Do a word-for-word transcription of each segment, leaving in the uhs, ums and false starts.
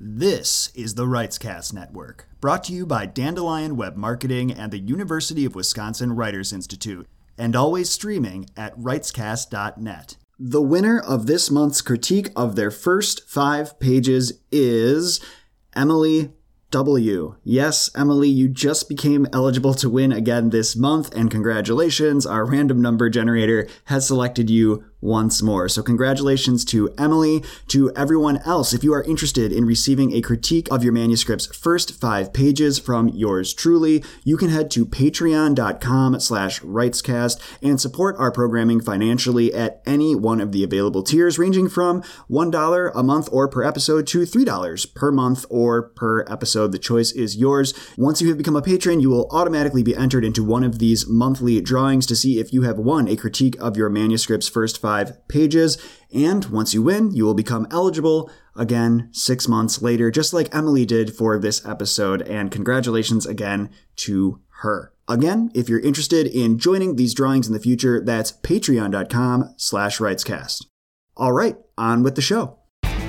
This is the Writescast Network, brought to you by Dandelion Web Marketing and the University of Wisconsin Writers Institute, and always streaming at writescast dot net. The winner of this month's critique of their first five pages is Emily W. Yes, Emily, you just became eligible to win again this month, and congratulations, our random number generator has selected you once more. So congratulations to Emily. To everyone else, if you are interested in receiving a critique of your manuscript's first five pages from yours truly, you can head to patreon.com slash writescast and support our programming financially at any one of the available tiers, ranging from one dollar a month or per episode to three dollars per month or per episode. The choice is yours. Once you have become a patron, you will automatically be entered into one of these monthly drawings to see if you have won a critique of your manuscript's first five pages. And once you win, you will become eligible again six months later, just like Emily did for this episode. And congratulations again to her. Again, if you're interested in joining these drawings in the future, that's patreon.com slash writescast. All right, on with the show.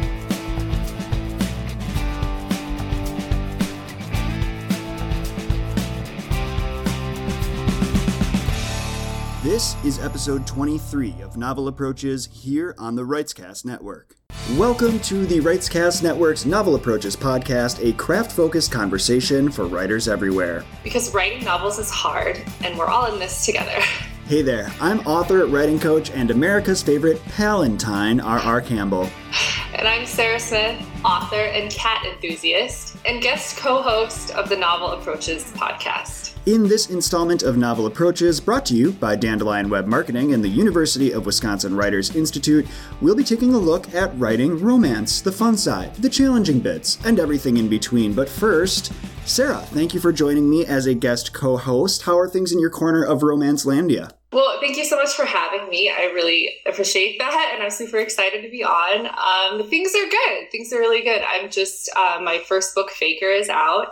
This is episode twenty-three of Novel Approaches here on the Writescast Network. Welcome to the Writescast Network's Novel Approaches podcast, a craft-focused conversation for writers everywhere. Because writing novels is hard, and we're all in this together. Hey there, I'm author, writing coach, and America's favorite Palantine, R R. Campbell. And I'm Sarah Smith, author and cat enthusiast, and guest co-host of the Novel Approaches podcast. In this installment of Novel Approaches, brought to you by Dandelion Web Marketing and the University of Wisconsin Writers Institute, we'll be taking a look at writing romance, the fun side, the challenging bits, and everything in between. But first, Sarah, thank you for joining me as a guest co-host. How are things in your corner of Romancelandia? Well, thank you so much for having me. I really appreciate that, and I'm super excited to be on. Um, things are good. Things are really good. I'm just, uh, my first book, Faker, is out.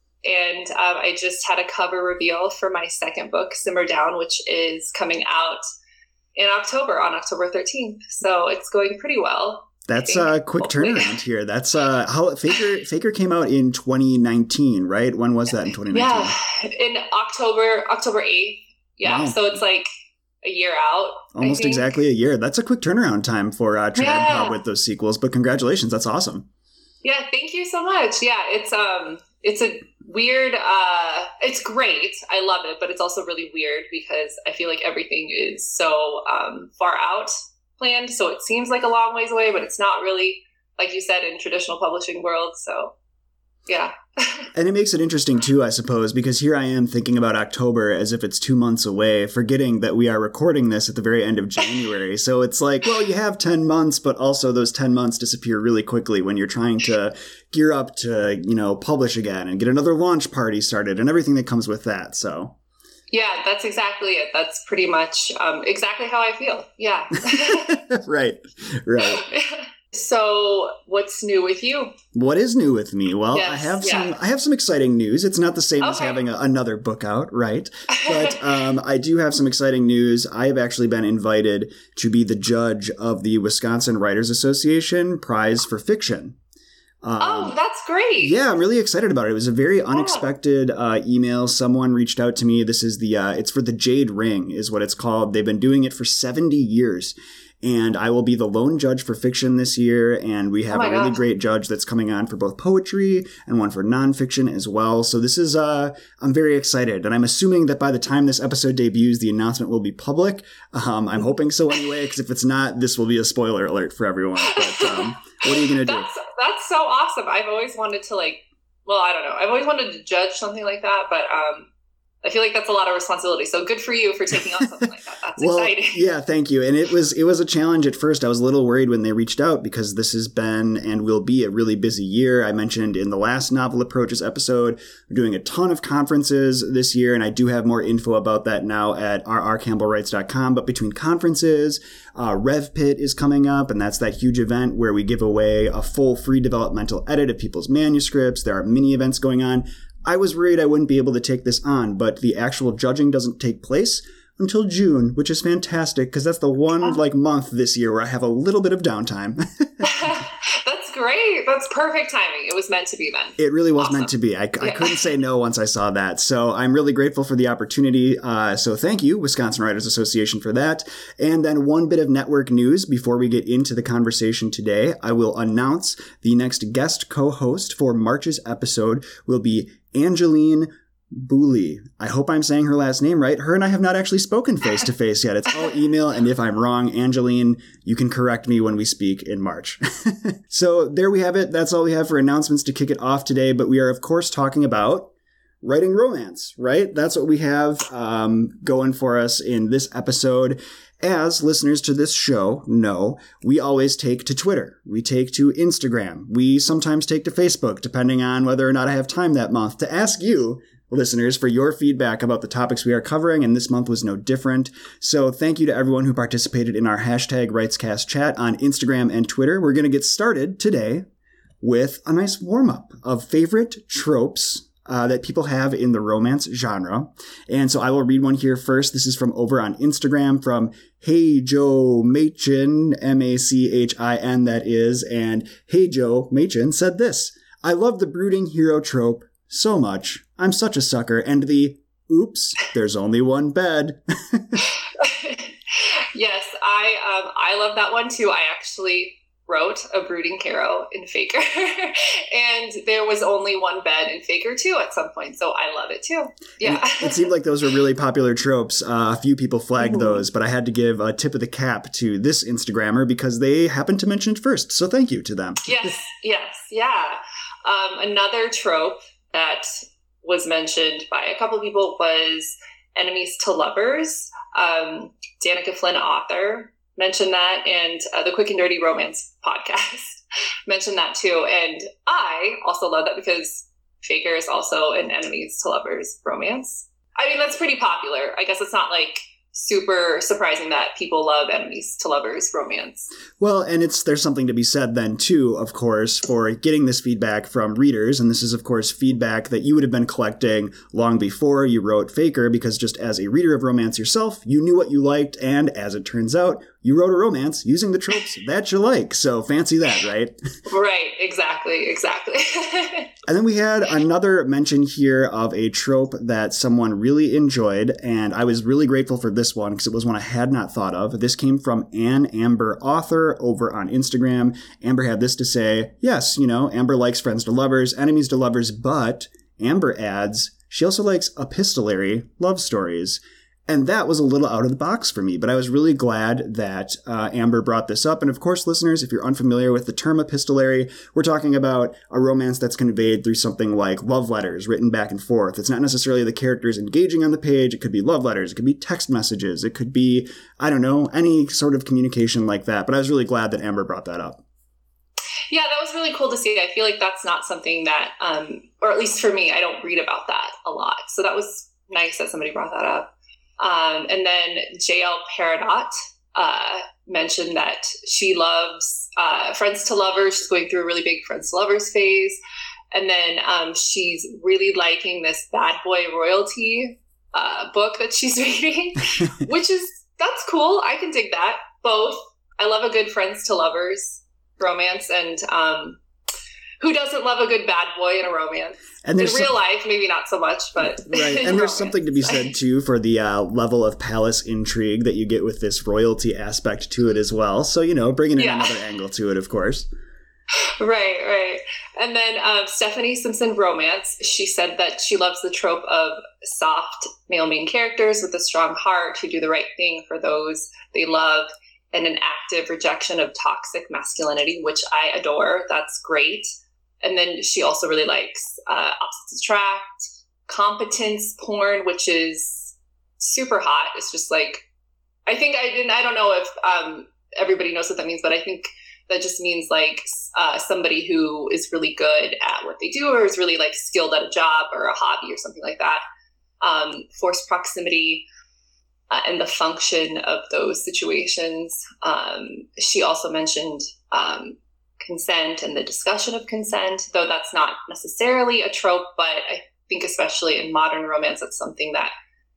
And um, I just had a cover reveal for my second book, Simmer Down, which is coming out in October, on October thirteenth. So it's going pretty well. That's a quick hopefully. turnaround here. That's uh, how Faker Faker came out in twenty nineteen, right? When was that in twenty nineteen? Yeah, in October, October eighth. Yeah, wow. So it's like a year out. Almost exactly a year. That's a quick turnaround time for uh, Trad yeah. Pub with those sequels. But congratulations, that's awesome. Yeah, thank you so much. Yeah, it's um, it's a weird. Uh, it's great. I love it, but it's also really weird because I feel like everything is so um, far out planned. So it seems like a long ways away, but it's not really, like you said, in traditional publishing world. So yeah. And it makes it interesting too, I suppose, because here I am thinking about October as if it's two months away, forgetting that we are recording this at the very end of January. So it's like, well, you have ten months, but also those ten months disappear really quickly when you're trying to gear up to, you know, publish again and get another launch party started and everything that comes with that. So yeah, that's exactly it. That's pretty much um, exactly how I feel. Yeah. Right. Right. So what's new with you? What is new with me? Well, yes, I have yeah. some I have some exciting news. It's not the same okay. as having a, another book out, right? But um, I do have some exciting news. I have actually been invited to be the judge of the Wisconsin Writers Association Prize for Fiction. Um, oh, that's great. Yeah, I'm really excited about it. It was a very unexpected uh, email. Someone reached out to me. This is the, uh, it's for the Jade Ring is what it's called. They've been doing it for seventy years. And I will be the lone judge for fiction this year. And we have oh a really gosh. great judge that's coming on for both poetry and one for nonfiction as well. So this is, uh, I'm very excited. And I'm assuming that by the time this episode debuts, the announcement will be public. Um, I'm hoping so anyway, because if it's not, this will be a spoiler alert for everyone. But um, what are you going to do? That's, that's so awesome. I've always wanted to like, well, I don't know. I've always wanted to judge something like that, but um, I feel like that's a lot of responsibility. So good for you for taking on something like that. That's well, exciting. Yeah, thank you. And it was it was a challenge at first. I was a little worried when they reached out because this has been and will be a really busy year. I mentioned in the last Novel Approaches episode, we're doing a ton of conferences this year, and I do have more info about that now at r r campbell writes dot com. But between conferences, uh, RevPit is coming up, and that's that huge event where we give away a full free developmental edit of people's manuscripts. There are mini events going on. I was worried I wouldn't be able to take this on, but the actual judging doesn't take place until June, which is fantastic because that's the one like month this year where I have a little bit of downtime. That's great. great. That's perfect timing. It was meant to be then. It really was Awesome. meant to be. I, I Yeah. couldn't say no once I saw that. So I'm really grateful for the opportunity. Uh, so thank you, Wisconsin Writers Association, for that. And then one bit of network news before we get into the conversation today. I will announce the next guest co-host for March's episode will be Angeline Booley. I hope I'm saying her last name right. Her and I have not actually spoken face to face yet. It's all email. And if I'm wrong, Angeline, you can correct me when we speak in March. So there we have it. That's all we have for announcements to kick it off today. But we are, of course, talking about writing romance, right? That's what we have um, going for us in this episode. As listeners to this show know, we always take to Twitter. We take to Instagram. We sometimes take to Facebook, depending on whether or not I have time that month, to ask you, listeners, for your feedback about the topics we are covering, and this month was no different. So thank you to everyone who participated in our hashtag RightsCast chat on Instagram and Twitter. We're going to get started today with a nice warm-up of favorite tropes uh, that people have in the romance genre. And so I will read one here first. This is from over on Instagram from Hey Joe Machin, M A C H I N that is, and Hey Joe Machin said this: I love the brooding hero trope so much. I'm such a sucker. And the, oops, there's only one bed. Yes, I um, I love that one too. I actually wrote a brooding hero in Faker. And there was only one bed in Faker too at some point. So I love it too. Yeah. It, it seemed like those were really popular tropes. Uh, a few people flagged mm-hmm. those, but I had to give a tip of the cap to this Instagrammer because they happened to mention it first. So thank you to them. Yes, yes, yeah. Um, another trope that was mentioned by a couple of people was enemies to lovers. Um, Danica Flynn, author, mentioned that, and uh, the Quick and Dirty Romance podcast mentioned that too. And I also love that because Faker is also an enemies to lovers romance. I mean, that's pretty popular. I guess it's not like super surprising that people love enemies to lovers romance. Well, and it's there's something to be said then too, of course, for getting this feedback from readers. And this is, of course, feedback that you would have been collecting long before you wrote Faker, because just as a reader of romance yourself, you knew what you liked. And as it turns out, you wrote a romance using the tropes that you like. So fancy that, right? Right. Exactly. Exactly. And then we had another mention here of a trope that someone really enjoyed. And I was really grateful for this one because it was one I had not thought of. This came from Ann Amber, author, over on Instagram. Amber had this to say: yes, you know, Amber likes friends to lovers, enemies to lovers, but Amber adds she also likes epistolary love stories. And that was a little out of the box for me, but I was really glad that uh, Amber brought this up. And of course, listeners, if you're unfamiliar with the term epistolary, we're talking about a romance that's conveyed through something like love letters written back and forth. It's not necessarily the characters engaging on the page. It could be love letters. It could be text messages. It could be, I don't know, any sort of communication like that. But I was really glad that Amber brought that up. Yeah, that was really cool to see. I feel like that's not something that, um, or at least for me, I don't read about that a lot. So that was nice that somebody brought that up. Um, and then J L Peridot uh, mentioned that she loves uh, Friends to Lovers. She's going through a really big Friends to Lovers phase. And then um, she's really liking this Bad Boy Royalty uh, book that she's reading, which is, that's cool. I can dig that. Both. I love a good Friends to Lovers romance. And um, who doesn't love a good bad boy in a romance? And in real some, life, maybe not so much, but right. And there's romance. Something to be said too for the uh, level of palace intrigue that you get with this royalty aspect to it as well. So, you know, bringing in yeah. another angle to it, of course. Right, right. And then um, Stephanie Simpson romance. She said that she loves the trope of soft male main characters with a strong heart who do the right thing for those they love, and an active rejection of toxic masculinity, which I adore. That's great. And then she also really likes uh, opposites attract, competence porn, which is super hot. It's just like, I think I didn't, I don't know if um, everybody knows what that means, but I think that just means like uh, somebody who is really good at what they do or is really like skilled at a job or a hobby or something like that. Um, forced proximity uh, and the function of those situations. Um, she also mentioned um, consent and the discussion of consent, though that's not necessarily a trope, but I think especially in modern romance, that's something that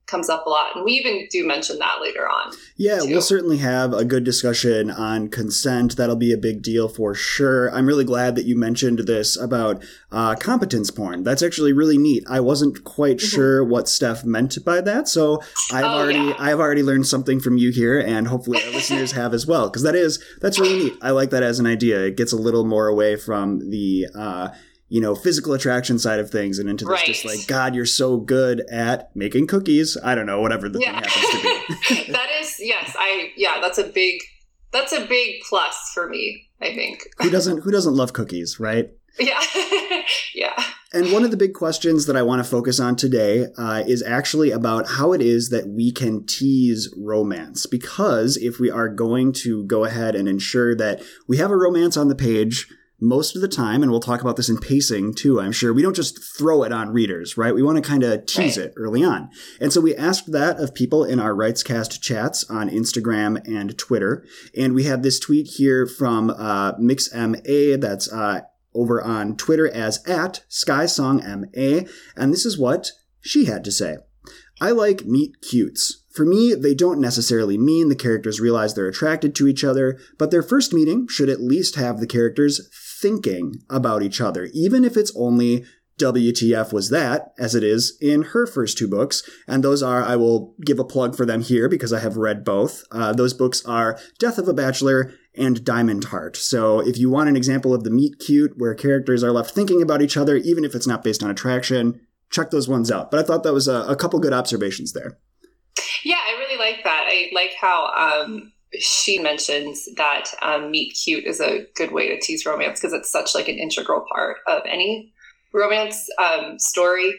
comes up a lot. And we even do mention that later on. Yeah, too. We'll certainly have a good discussion on consent. That'll be a big deal for sure. I'm really glad that you mentioned this about uh, competence porn. That's actually really neat. I wasn't quite mm-hmm. sure what Steph meant by that. So I've oh, already yeah. I've already learned something from you here, and hopefully our listeners have as well. Because that is, that's really neat. I like that as an idea. It gets a little more away from the uh you know, physical attraction side of things and into this right. just like, God, you're so good at making cookies. I don't know, whatever the yeah. thing happens to be. That is, yes, I, yeah, that's a big, that's a big plus for me, I think. Who doesn't, who doesn't love cookies, right? Yeah. Yeah. And one of the big questions that I want to focus on today uh, is actually about how it is that we can tease romance. Because if we are going to go ahead and ensure that we have a romance on the page most of the time, and we'll talk about this in pacing too, I'm sure, we don't just throw it on readers, right? We want to kind of tease right. it early on. And so we asked that of people in our RightsCast chats on Instagram and Twitter. And we have this tweet here from uh, MixMA, that's uh, over on Twitter as at SkySongMA. And this is what she had to say. I like meet cutes. For me, they don't necessarily mean the characters realize they're attracted to each other, but their first meeting should at least have the characters thinking about each other, even if it's only W T F was that, as it is in her first two books. And those are, I will give a plug for them here because I have read both. Uh, those books are Death of a Bachelor and Diamond Heart. So if you want an example of the meet cute where characters are left thinking about each other, even if it's not based on attraction, check those ones out. But I thought that was a, a couple good observations there. Yeah, I really like that. I like how um, she mentions that um, meet cute is a good way to tease romance because it's such like an integral part of any romance um, story.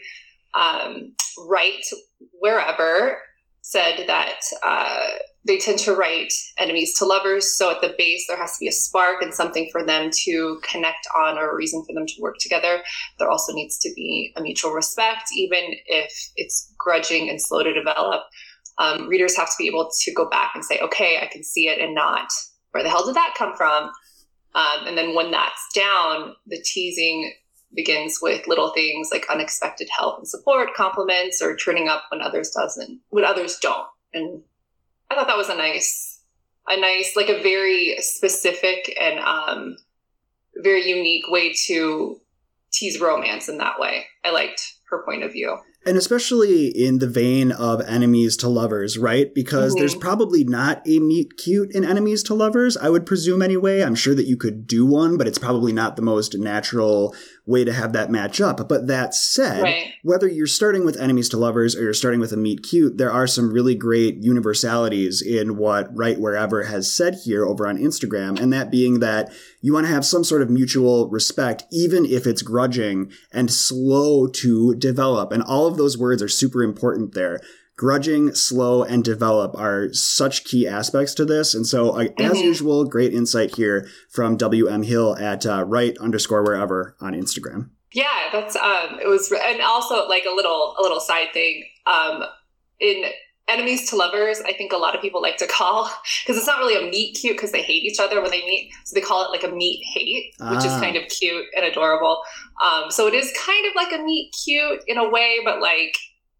Um, Write Wherever said that uh, they tend to write enemies to lovers. So at the base, there has to be a spark and something for them to connect on or a reason for them to work together. There also needs to be a mutual respect, even if it's grudging and slow to develop. Um, readers have to be able to go back and say, okay, I can see it and not, where the hell did that come from? Um, and then when that's down, the teasing begins with little things like unexpected help and support, compliments, or turning up when others doesn't, when others don't. And I thought that was a nice, a nice, like a very specific and um, very unique way to tease romance in that way. I liked her point of view. And especially in the vein of enemies to lovers, right? Because mm-hmm. there's probably not a meet cute in enemies to lovers, I would presume anyway. I'm sure that you could do one, but it's probably not the most natural way to have that match up. But that said, right. whether you're starting with enemies to lovers or you're starting with a meet cute, there are some really great universalities in what Write Wherever has said here over on Instagram. And that being that you want to have some sort of mutual respect, even if it's grudging and slow to develop. And all of those words are super important there. Grudging, slow, and develop are such key aspects to this. And so, uh, mm-hmm. as usual, great insight here from W M Hill at uh, Write underscore Wherever on Instagram. Yeah, that's, um, it was, and also like a little, a little side thing, um, in enemies to lovers, I think a lot of people like to call, because it's not really a meet cute because they hate each other when they meet. So they call it like a meet hate, ah. which is kind of cute and adorable. Um, so it is kind of like a meet cute in a way, but like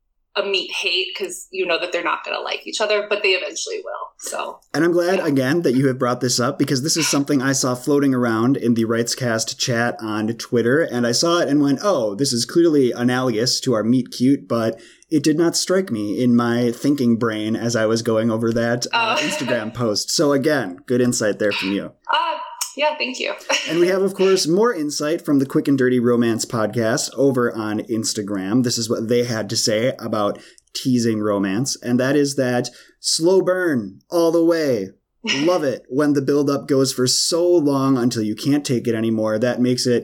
a meet hate because you know that they're not going to like each other, but they eventually will. So, and I'm glad yeah. again that you have brought this up because this is something I saw floating around in the RightsCast chat on Twitter, and I saw it and went, "Oh, this is clearly analogous to our meet cute," but it did not strike me in my thinking brain as I was going over that uh, oh. Instagram post. So again, good insight there from you. Uh, yeah, thank you. And we have, of course, more insight from the Quick and Dirty Romance podcast over on Instagram. This is what they had to say about teasing romance, and that is that slow burn all the way. Love it when the buildup goes for so long until you can't take it anymore. That makes it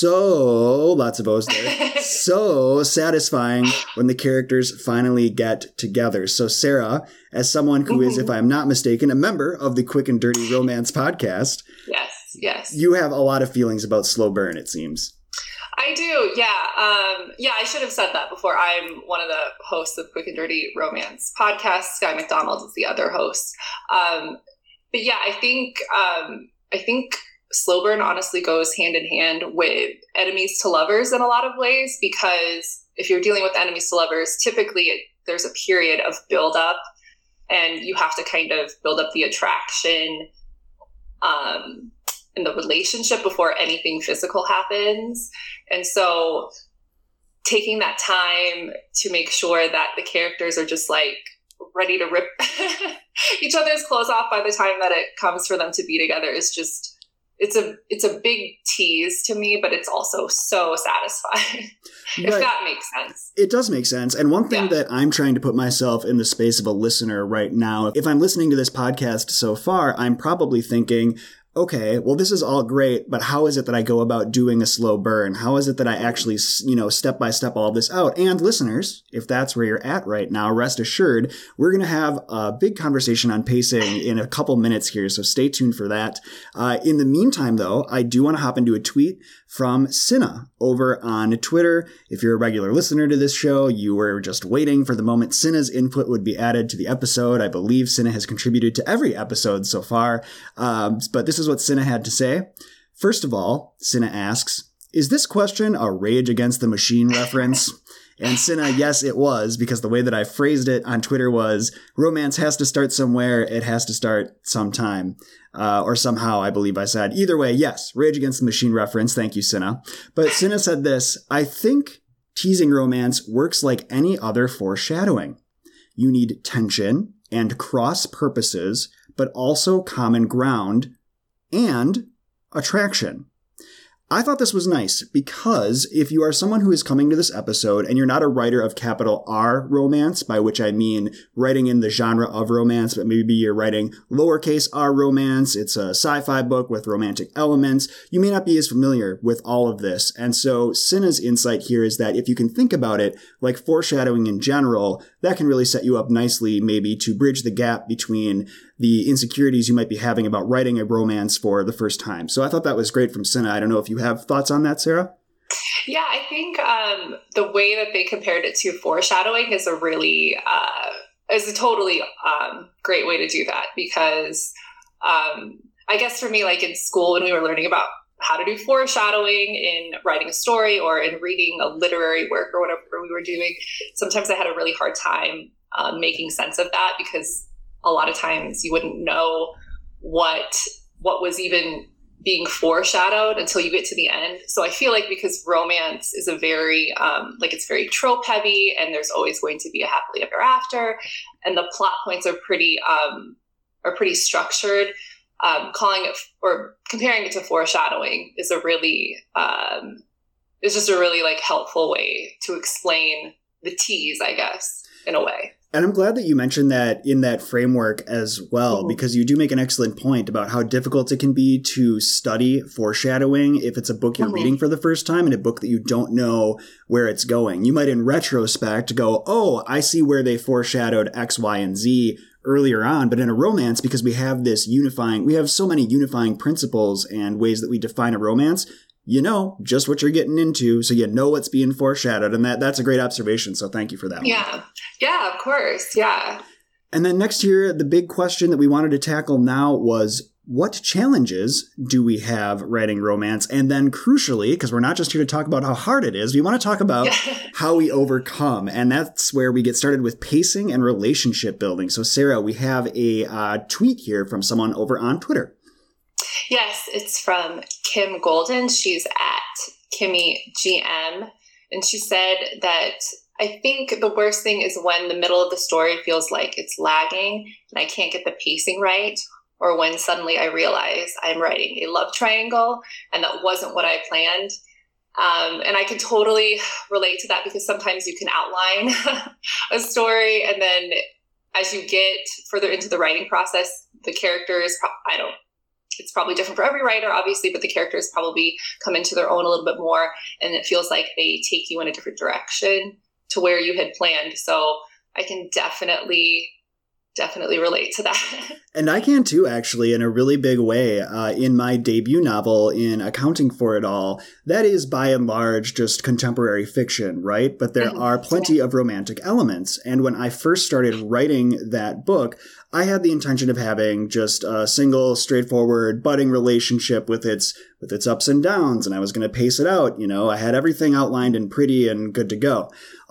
so, lots of O's there, so satisfying when the characters finally get together. So Sarah, as someone who mm-hmm. is, if I'm not mistaken, a member of the Quick and Dirty Romance podcast, yes, yes, you have a lot of feelings about slow burn, it seems. I do, yeah. Um, yeah, I should have said that before. I'm one of the hosts of Quick and Dirty Romance podcast. Sky McDonald is the other host. Um, But yeah, I think um, I think slow burn honestly goes hand in hand with enemies to lovers in a lot of ways, because if you're dealing with enemies to lovers, typically it, there's a period of buildup, and you have to kind of build up the attraction um, in the relationship before anything physical happens. And so taking that time to make sure that the characters are just like ready to rip each other's clothes off by the time that it comes for them to be together is just, it's a, it's a big tease to me, but it's also so satisfying. If right. that makes sense. It does make sense. And one thing yeah. that I'm trying to put myself in the space of a listener right now, if I'm listening to this podcast so far, I'm probably thinking, okay, well, this is all great, but how is it that I go about doing a slow burn? How is it that I actually, you know, step by step all this out? And listeners, if that's where you're at right now, rest assured, we're going to have a big conversation on pacing in a couple minutes here, so stay tuned for that. Uh, in the meantime, though, I do want to hop into a tweet from Cinna over on Twitter. If you're a regular listener to this show, you were just waiting for the moment Cinna's input would be added to the episode. I believe Cinna has contributed to every episode so far, um, but this is what Cinna had to say. First of all, Cinna asks, is this question a Rage Against the Machine reference? And Cinna, yes, it was, because the way that I phrased it on Twitter was, romance has to start somewhere, it has to start sometime. Uh, or somehow, I believe I said. Either way, yes, Rage Against the Machine reference. Thank you, Cinna. But Cinna said this, I think teasing romance works like any other foreshadowing. You need tension and cross purposes, but also common ground and attraction. I thought this was nice because if you are someone who is coming to this episode and you're not a writer of capital R romance, by which I mean writing in the genre of romance, but maybe you're writing lowercase r romance, it's a sci-fi book with romantic elements, you may not be as familiar with all of this. And so Cinna's insight here is that if you can think about it like foreshadowing in general, that can really set you up nicely maybe to bridge the gap between the insecurities you might be having about writing a romance for the first time. So I thought that was great from Cinna. I don't know if you have thoughts on that, Sarah? Yeah, I think um, the way that they compared it to foreshadowing is a really, uh, is a totally um, great way to do that because um, I guess for me, like in school when we were learning about how to do foreshadowing in writing a story or in reading a literary work or whatever we were doing, sometimes I had a really hard time um, making sense of that because a lot of times you wouldn't know what what was even being foreshadowed until you get to the end. So I feel like because romance is a very, um, like it's very trope heavy and there's always going to be a happily ever after and the plot points are pretty, um, are pretty structured, um, calling it or comparing it to foreshadowing is a really, um, is just a really like helpful way to explain the tease, I guess, in a way. And I'm glad that you mentioned that in that framework as well, mm-hmm. because you do make an excellent point about how difficult it can be to study foreshadowing if it's a book you're mm-hmm. reading for the first time and a book that you don't know where it's going. You might in retrospect go, oh, I see where they foreshadowed X, Y, and Z earlier on. But in a romance, because we have this unifying, we have so many unifying principles and ways that we define a romance, you know just what you're getting into, so you know what's being foreshadowed, and that that's a great observation, so thank you for that yeah. one. Yeah, of course, yeah. And then next here, the big question that we wanted to tackle now was, what challenges do we have writing romance? And then crucially, because we're not just here to talk about how hard it is, we want to talk about how we overcome, and that's where we get started with pacing and relationship building. So Sarah, we have a uh, tweet here from someone over on Twitter. Yes, it's from Kim Golden. She's at Kimmy G M. And she said that I think the worst thing is when the middle of the story feels like it's lagging and I can't get the pacing right, or when suddenly I realize I'm writing a love triangle and that wasn't what I planned. Um, and I can totally relate to that because sometimes you can outline a story and then as you get further into the writing process, the characters, I don't It's probably different for every writer, obviously, but the characters probably come into their own a little bit more, and it feels like they take you in a different direction to where you had planned. So I can definitely, definitely relate to that. And I can too, actually, in a really big way. Uh, in my debut novel, in Accounting for It All, that is by and large just contemporary fiction, right? But there mm-hmm. are plenty yeah. of romantic elements. And when I first started writing that book, I had the intention of having just a single, straightforward, budding relationship with its with its ups and downs, and I was going to pace it out. You know, I had everything outlined and pretty and good to go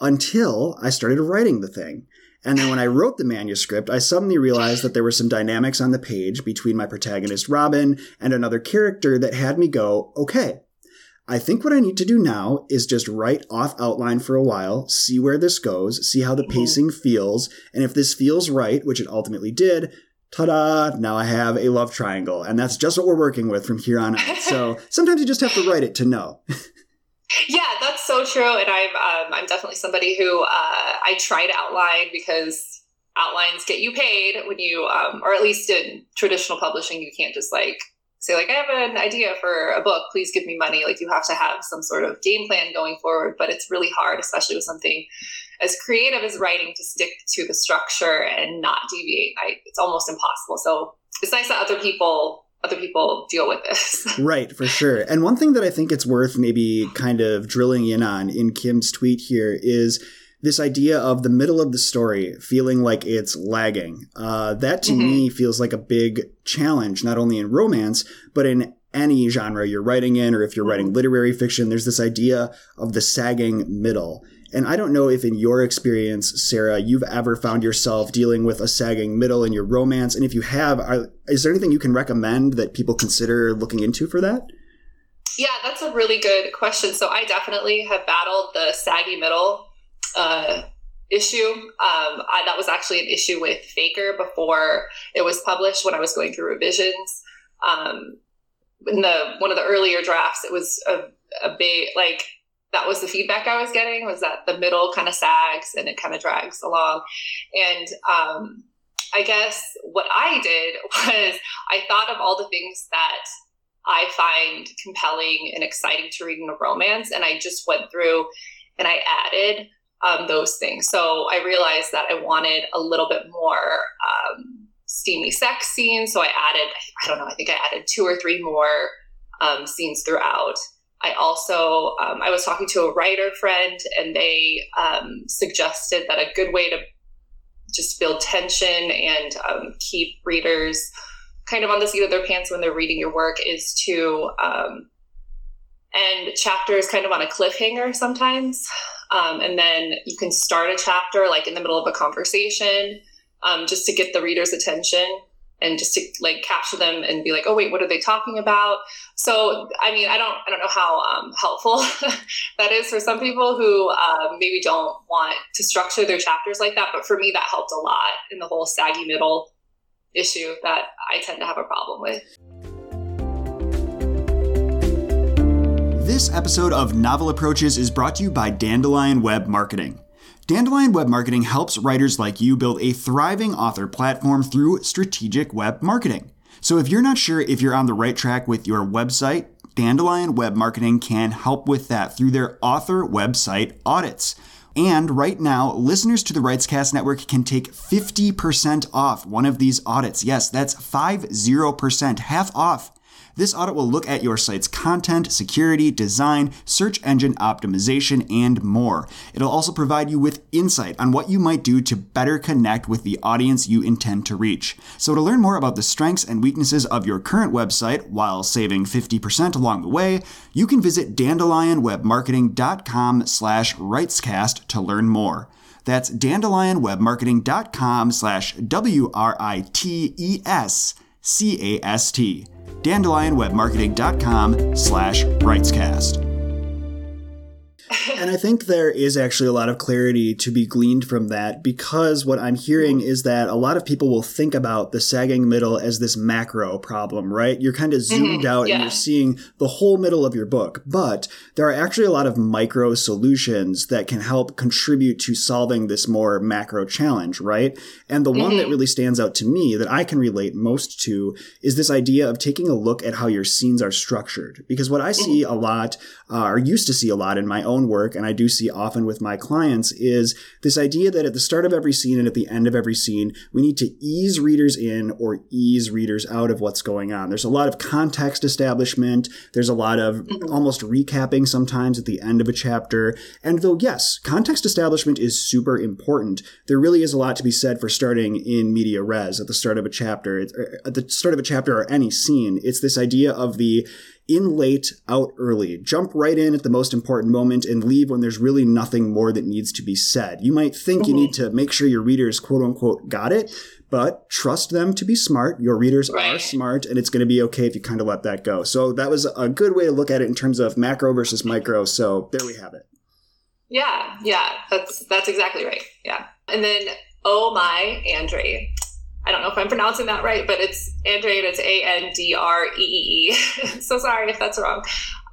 until I started writing the thing. And then when I wrote the manuscript, I suddenly realized that there were some dynamics on the page between my protagonist, Robin, and another character that had me go, okay, I think what I need to do now is just write off outline for a while, see where this goes, see how the pacing feels, and if this feels right, which it ultimately did, ta-da, now I have a love triangle. And that's just what we're working with from here on out. So sometimes you just have to write it to know. Yeah, that's so true. And I'm um, I'm definitely somebody who uh, I try to outline because outlines get you paid when you, um, or at least in traditional publishing, you can't just like say like, I have an idea for a book, please give me money. Like you have to have some sort of game plan going forward, but it's really hard, especially with something as creative as writing, to stick to the structure and not deviate. I, it's almost impossible. So it's nice that other people other people deal with this. Right, for sure. And one thing that I think it's worth maybe kind of drilling in on in Kim's tweet here is this idea of the middle of the story feeling like it's lagging. Uh, that to mm-hmm. me feels like a big challenge, not only in romance, but in any genre you're writing in, or if you're writing literary fiction, there's this idea of the sagging middle. And I don't know if in your experience, Sarah, you've ever found yourself dealing with a sagging middle in your romance. And if you have, are, is there anything you can recommend that people consider looking into for that? Yeah, that's a really good question. So I definitely have battled the saggy middle uh, issue. Um, I, that was actually an issue with Faker before it was published when I was going through revisions. Um, in the one of the earlier drafts, it was a, a big, like, that was the feedback I was getting, was that the middle kind of sags and it kind of drags along. And um, I guess what I did was I thought of all the things that I find compelling and exciting to read in a romance. And I just went through and I added um, those things. So I realized that I wanted a little bit more um, steamy sex scenes. So I added, I don't know, I think I added two or three more um, scenes throughout. I also, um, I was talking to a writer friend, and they um, suggested that a good way to just build tension and um, keep readers kind of on the seat of their pants when they're reading your work is to um, end chapters kind of on a cliffhanger sometimes. Um, and then you can start a chapter like in the middle of a conversation um, just to get the reader's attention. And just to like capture them and be like, oh wait, what are they talking about? So, I mean, I don't, I don't know how um, helpful that is for some people who uh, maybe don't want to structure their chapters like that. But for me, that helped a lot in the whole saggy middle issue that I tend to have a problem with. This episode of Novel Approaches is brought to you by Dandelion Web Marketing. Dandelion Web Marketing helps writers like you build a thriving author platform through strategic web marketing. So if you're not sure if you're on the right track with your website, Dandelion Web Marketing can help with that through their author website audits. And right now, listeners to the Writescast Network can take fifty percent off one of these audits. Yes, that's fifty percent, half off. This audit will look at your site's content, security, design, search engine optimization, and more. It'll also provide you with insight on what you might do to better connect with the audience you intend to reach. So to learn more about the strengths and weaknesses of your current website while saving fifty percent along the way, you can visit dandelionwebmarketing.com slash writescast to learn more. That's dandelionwebmarketing.com slash W-R-I-T-E-S-C-A-S-T. dandelionwebmarketing.com slash writescast. And I think there is actually a lot of clarity to be gleaned from that, because what I'm hearing is that a lot of people will think about the sagging middle as this macro problem, right? You're kind of zoomed mm-hmm. out yeah. and you're seeing the whole middle of your book, but there are actually a lot of micro solutions that can help contribute to solving this more macro challenge, right? And the mm-hmm. one that really stands out to me that I can relate most to is this idea of taking a look at how your scenes are structured. Because what I see a lot, uh, or used to see a lot in my own work, and I do see often with my clients, is this idea that at the start of every scene and at the end of every scene, we need to ease readers in or ease readers out of what's going on. There's a lot of context establishment. There's a lot of mm-hmm. almost recapping sometimes at the end of a chapter. And though, yes, context establishment is super important, there really is a lot to be said for starting in media res at the start of a chapter. It's, at the start of a chapter or any scene, it's this idea of the in late, out early. Jump right in at the most important moment and leave when there's really nothing more that needs to be said. You might think mm-hmm. you need to make sure your readers, quote unquote, got it, but trust them to be smart. Your readers right. are smart, and it's going to be okay if you kind of let that go. So that was a good way to look at it in terms of macro versus micro. So there we have it. Yeah, yeah, that's that's exactly right. Yeah. And then, oh my, Andre. I don't know if I'm pronouncing that right, but it's Andre and it's A N D R E E E. So sorry if that's wrong.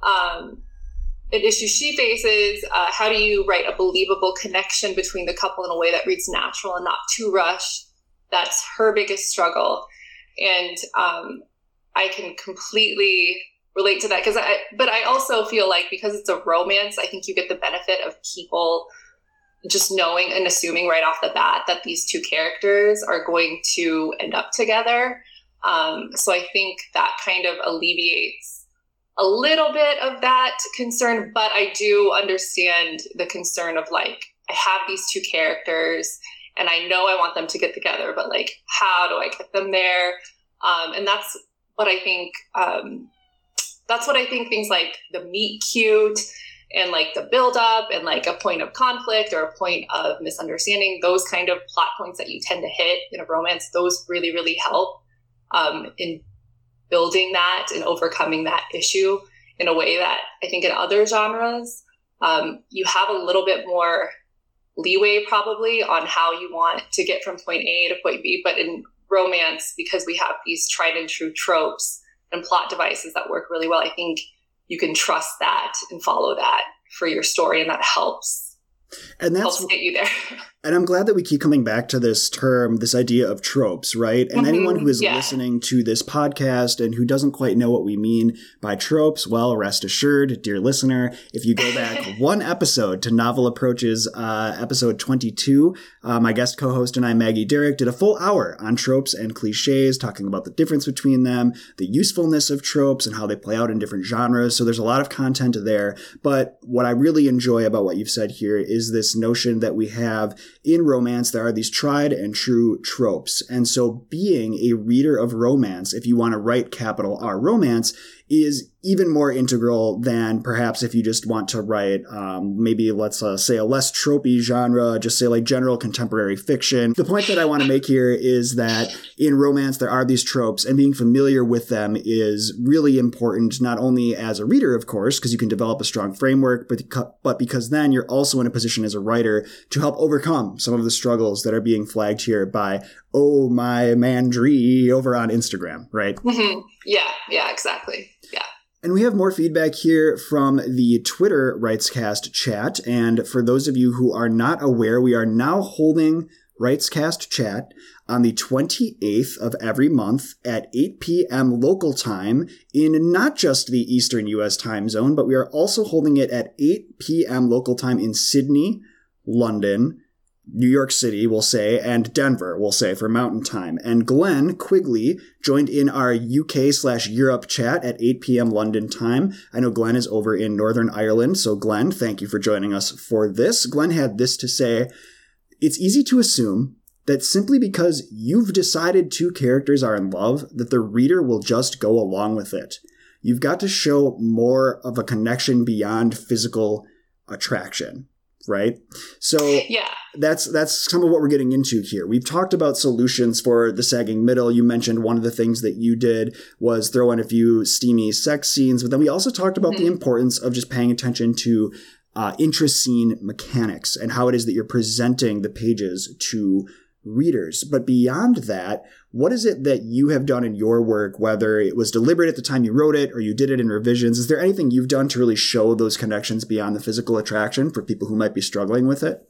Um, an issue she faces, uh, how do you write a believable connection between the couple in a way that reads natural and not too rushed? That's her biggest struggle. And um, I can completely relate to that. Because I, but I also feel like because it's a romance, I think you get the benefit of people just knowing and assuming right off the bat that these two characters are going to end up together. Um, so I think that kind of alleviates a little bit of that concern, but I do understand the concern of like, I have these two characters and I know I want them to get together, but like, how do I get them there? Um, and that's what I think, um, that's what I think things like the meet cute and like the build up and like a point of conflict or a point of misunderstanding, those kind of plot points that you tend to hit in a romance, those really, really help um, in building that and overcoming that issue in a way that I think in other genres, um, you have a little bit more leeway probably on how you want to get from point A to point B. But in romance, because we have these tried and true tropes and plot devices that work really well, I think you can trust that and follow that for your story, and that helps. And that's helps get you there. And I'm glad that we keep coming back to this term, this idea of tropes, right? And mm-hmm. anyone who is yeah. listening to this podcast and who doesn't quite know what we mean by tropes, well, rest assured, dear listener, if you go back one episode to Novel Approaches, uh, episode twenty-two, uh, my guest co-host and I, Maggie Derrick, did a full hour on tropes and cliches, talking about the difference between them, the usefulness of tropes and how they play out in different genres. So there's a lot of content there. But what I really enjoy about what you've said here is this notion that we have in romance, there are these tried and true tropes. And so being a reader of romance, if you want to write capital R romance, is even more integral than perhaps if you just want to write um, maybe let's uh, say a less tropey genre, just say like general contemporary fiction. The point that I want to make here is that in romance there are these tropes, and being familiar with them is really important, not only as a reader, of course, because you can develop a strong framework, but, but because then you're also in a position as a writer to help overcome some of the struggles that are being flagged here by, oh, my Mandree over on Instagram, right? Mm-hmm. Yeah, yeah, exactly. Yeah. And we have more feedback here from the Twitter Writescast chat. And for those of you who are not aware, we are now holding Writescast chat on the twenty-eighth of every month at eight p.m. local time in not just the Eastern U S time zone, but we are also holding it at eight p.m. local time in Sydney, London, New York City, we'll say, and Denver, we'll say, for Mountain Time. And Glenn Quigley joined in our U K slash Europe chat at eight p.m. London time. I know Glenn is over in Northern Ireland, so Glenn, thank you for joining us for this. Glenn had this to say: it's easy to assume that simply because you've decided two characters are in love, that the reader will just go along with it. You've got to show more of a connection beyond physical attraction. Right? So yeah. that's that's some of what we're getting into here. We've talked about solutions for the sagging middle. You mentioned one of the things that you did was throw in a few steamy sex scenes, but then we also talked about mm-hmm. the importance of just paying attention to uh, intra-scene mechanics and how it is that you're presenting the pages to readers. But beyond that, what is it that you have done in your work, whether it was deliberate at the time you wrote it or you did it in revisions? Is there anything you've done to really show those connections beyond the physical attraction for people who might be struggling with it?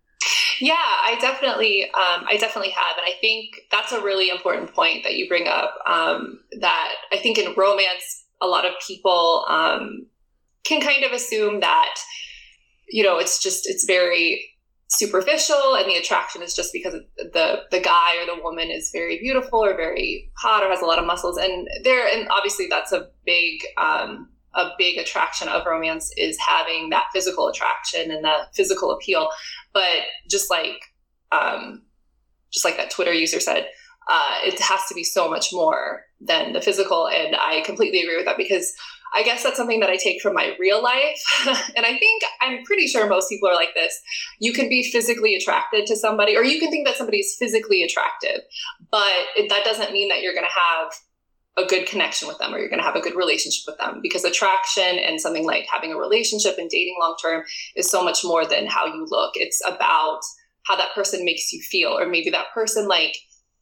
Yeah, I definitely, um, I definitely have. And I think that's a really important point that you bring up, um, that I think in romance, a lot of people um, can kind of assume that you know, it's just, it's very superficial, and the attraction is just because the the guy or the woman is very beautiful or very hot or has a lot of muscles. And there, and obviously that's a big, um, a big attraction of romance, is having that physical attraction and that physical appeal. But just like, um, just like that Twitter user said, uh, it has to be so much more than the physical. And I completely agree with that, because I guess that's something that I take from my real life. And I think, I'm pretty sure most people are like this. You can be physically attracted to somebody, or you can think that somebody is physically attractive, but it, that doesn't mean that you're going to have a good connection with them, or you're going to have a good relationship with them, because attraction and something like having a relationship and dating long-term is so much more than how you look. It's about how that person makes you feel, or maybe that person, like,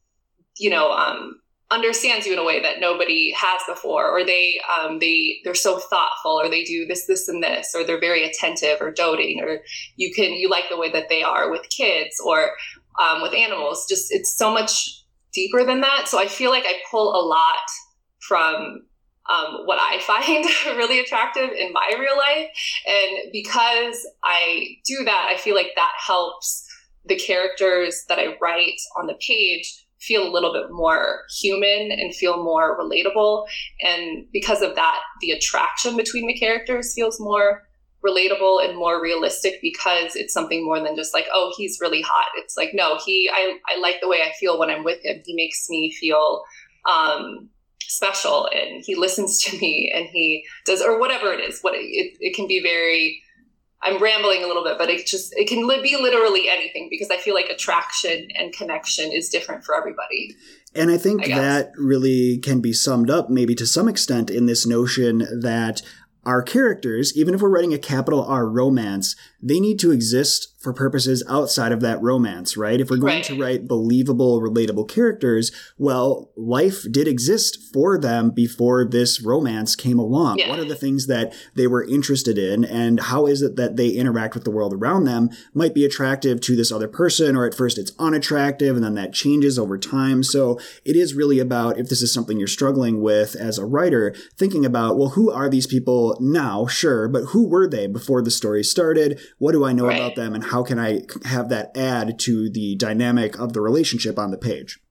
you know, um, understands you in a way that nobody has before, or they, um, they, they're so thoughtful, or they do this, this, and this, or they're very attentive or doting, or you can, you like the way that they are with kids or, um, with animals. Just, it's so much deeper than that. So I feel like I pull a lot from, um, what I find really attractive in my real life. And because I do that, I feel like that helps the characters that I write on the page feel a little bit more human and feel more relatable. And because of that, the attraction between the characters feels more relatable and more realistic, because it's something more than just like, oh, he's really hot. It's like, no, he, I, I like the way I feel when I'm with him. He makes me feel, um, special, and he listens to me, and he does, or whatever it is, what it, it, it can be very, I'm rambling a little bit, but it just, it can be literally anything, because I feel like attraction and connection is different for everybody. And I think I that really can be summed up maybe to some extent in this notion that our characters, even if we're writing a capital R romance, they need to exist for purposes outside of that romance, right? If we're going right. to write believable, relatable characters, well, life did exist for them before this romance came along. Yeah. What are the things that they were interested in, and how is it that they interact with the world around them might be attractive to this other person, or at first it's unattractive, and then that changes over time. So it is really about, if this is something you're struggling with as a writer, thinking about, well, who are these people now? Sure, but who were they before the story started? What do I know right. about them, and how can I have that add to the dynamic of the relationship on the page?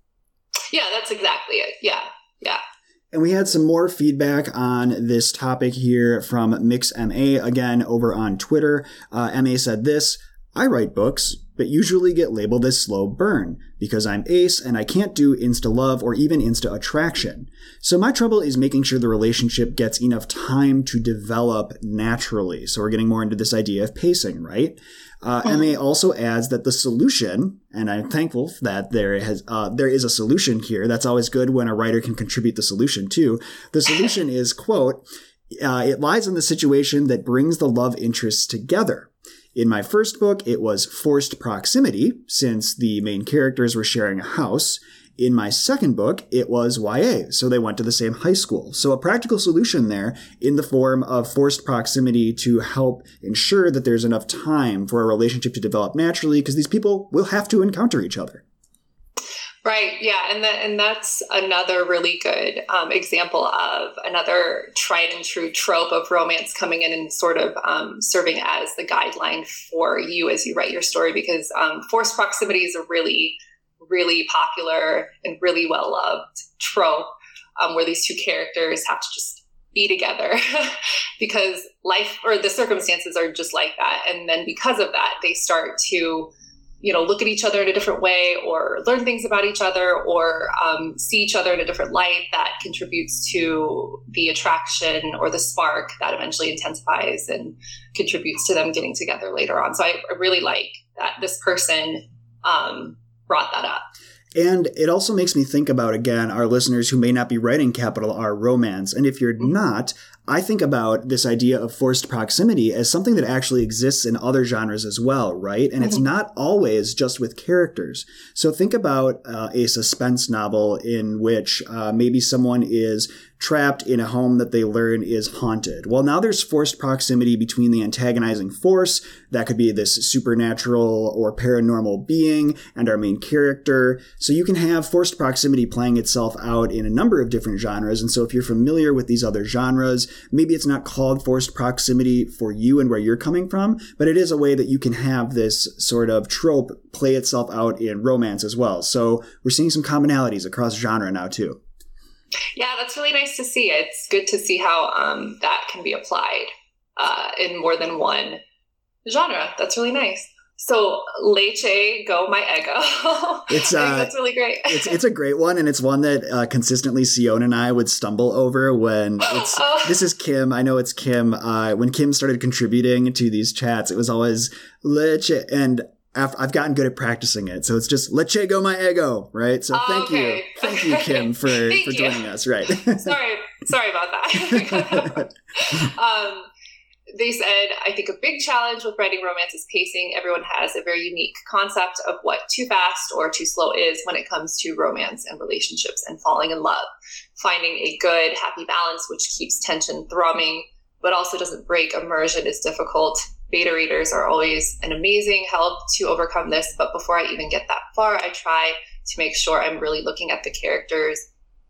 Yeah, that's exactly it. Yeah, yeah. And we had some more feedback on this topic here from MixMA, again, over on Twitter. Uh, M A said this: I write books, but usually get labeled as slow burn because I'm ace and I can't do insta-love or even insta-attraction. So my trouble is making sure the relationship gets enough time to develop naturally. So we're getting more into this idea of pacing, right? Uh, M A also adds that the solution, and I'm thankful that there has uh, there is a solution here. That's always good when a writer can contribute the solution too. The solution is, quote, uh, it lies in the situation that brings the love interests together. In my first book, it was forced proximity, since the main characters were sharing a house. In my second book, it was Y A, so they went to the same high school. So a practical solution there in the form of forced proximity to help ensure that there's enough time for a relationship to develop naturally, because these people will have to encounter each other. Right. Yeah. And that, and that's another really good um, example of another tried and true trope of romance coming in and sort of um, serving as the guideline for you as you write your story, because um, forced proximity is a really, really popular and really well-loved trope um, where these two characters have to just be together because life or the circumstances are just like that. And then because of that, they start to, you know, look at each other in a different way, or learn things about each other, or um, see each other in a different light that contributes to the attraction or the spark that eventually intensifies and contributes to them getting together later on. So I, I really like that this person um, brought that up. And it also makes me think about, again, our listeners who may not be writing capital R romance. And if you're not, I think about this idea of forced proximity as something that actually exists in other genres as well, right? And mm-hmm. it's not always just with characters. So think about uh, a suspense novel in which uh, maybe someone is trapped in a home that they learn is haunted. Well, now there's forced proximity between the antagonizing force, that could be this supernatural or paranormal being, and our main character. So you can have forced proximity playing itself out in a number of different genres. And so if you're familiar with these other genres, maybe it's not called forced proximity for you and where you're coming from, but it is a way that you can have this sort of trope play itself out in romance as well. So we're seeing some commonalities across genre now too. Yeah, that's really nice to see. It's good to see how um, that can be applied uh, in more than one genre. That's really nice. So, Leche Go My Ego. It's uh, that's really great. it's it's a great one, and it's one that uh, consistently Sion and I would stumble over when it's. oh. This is Kim. I know it's Kim. Uh, when Kim started contributing to these chats, it was always Leche, and I've gotten good at practicing it. So it's just Leche Go My Ego, right? So thank okay. you. Thank you, Kim, for, for joining us, right? sorry. Sorry about that. um, they said, I think a big challenge with writing romance is pacing. Everyone has a very unique concept of what too fast or too slow is when it comes to romance and relationships and falling in love. Finding a good, happy balance which keeps tension thrumming, but also doesn't break immersion is difficult. Beta readers are always an amazing help to overcome this, but before I even get that far, I try to make sure I'm really looking at the characters'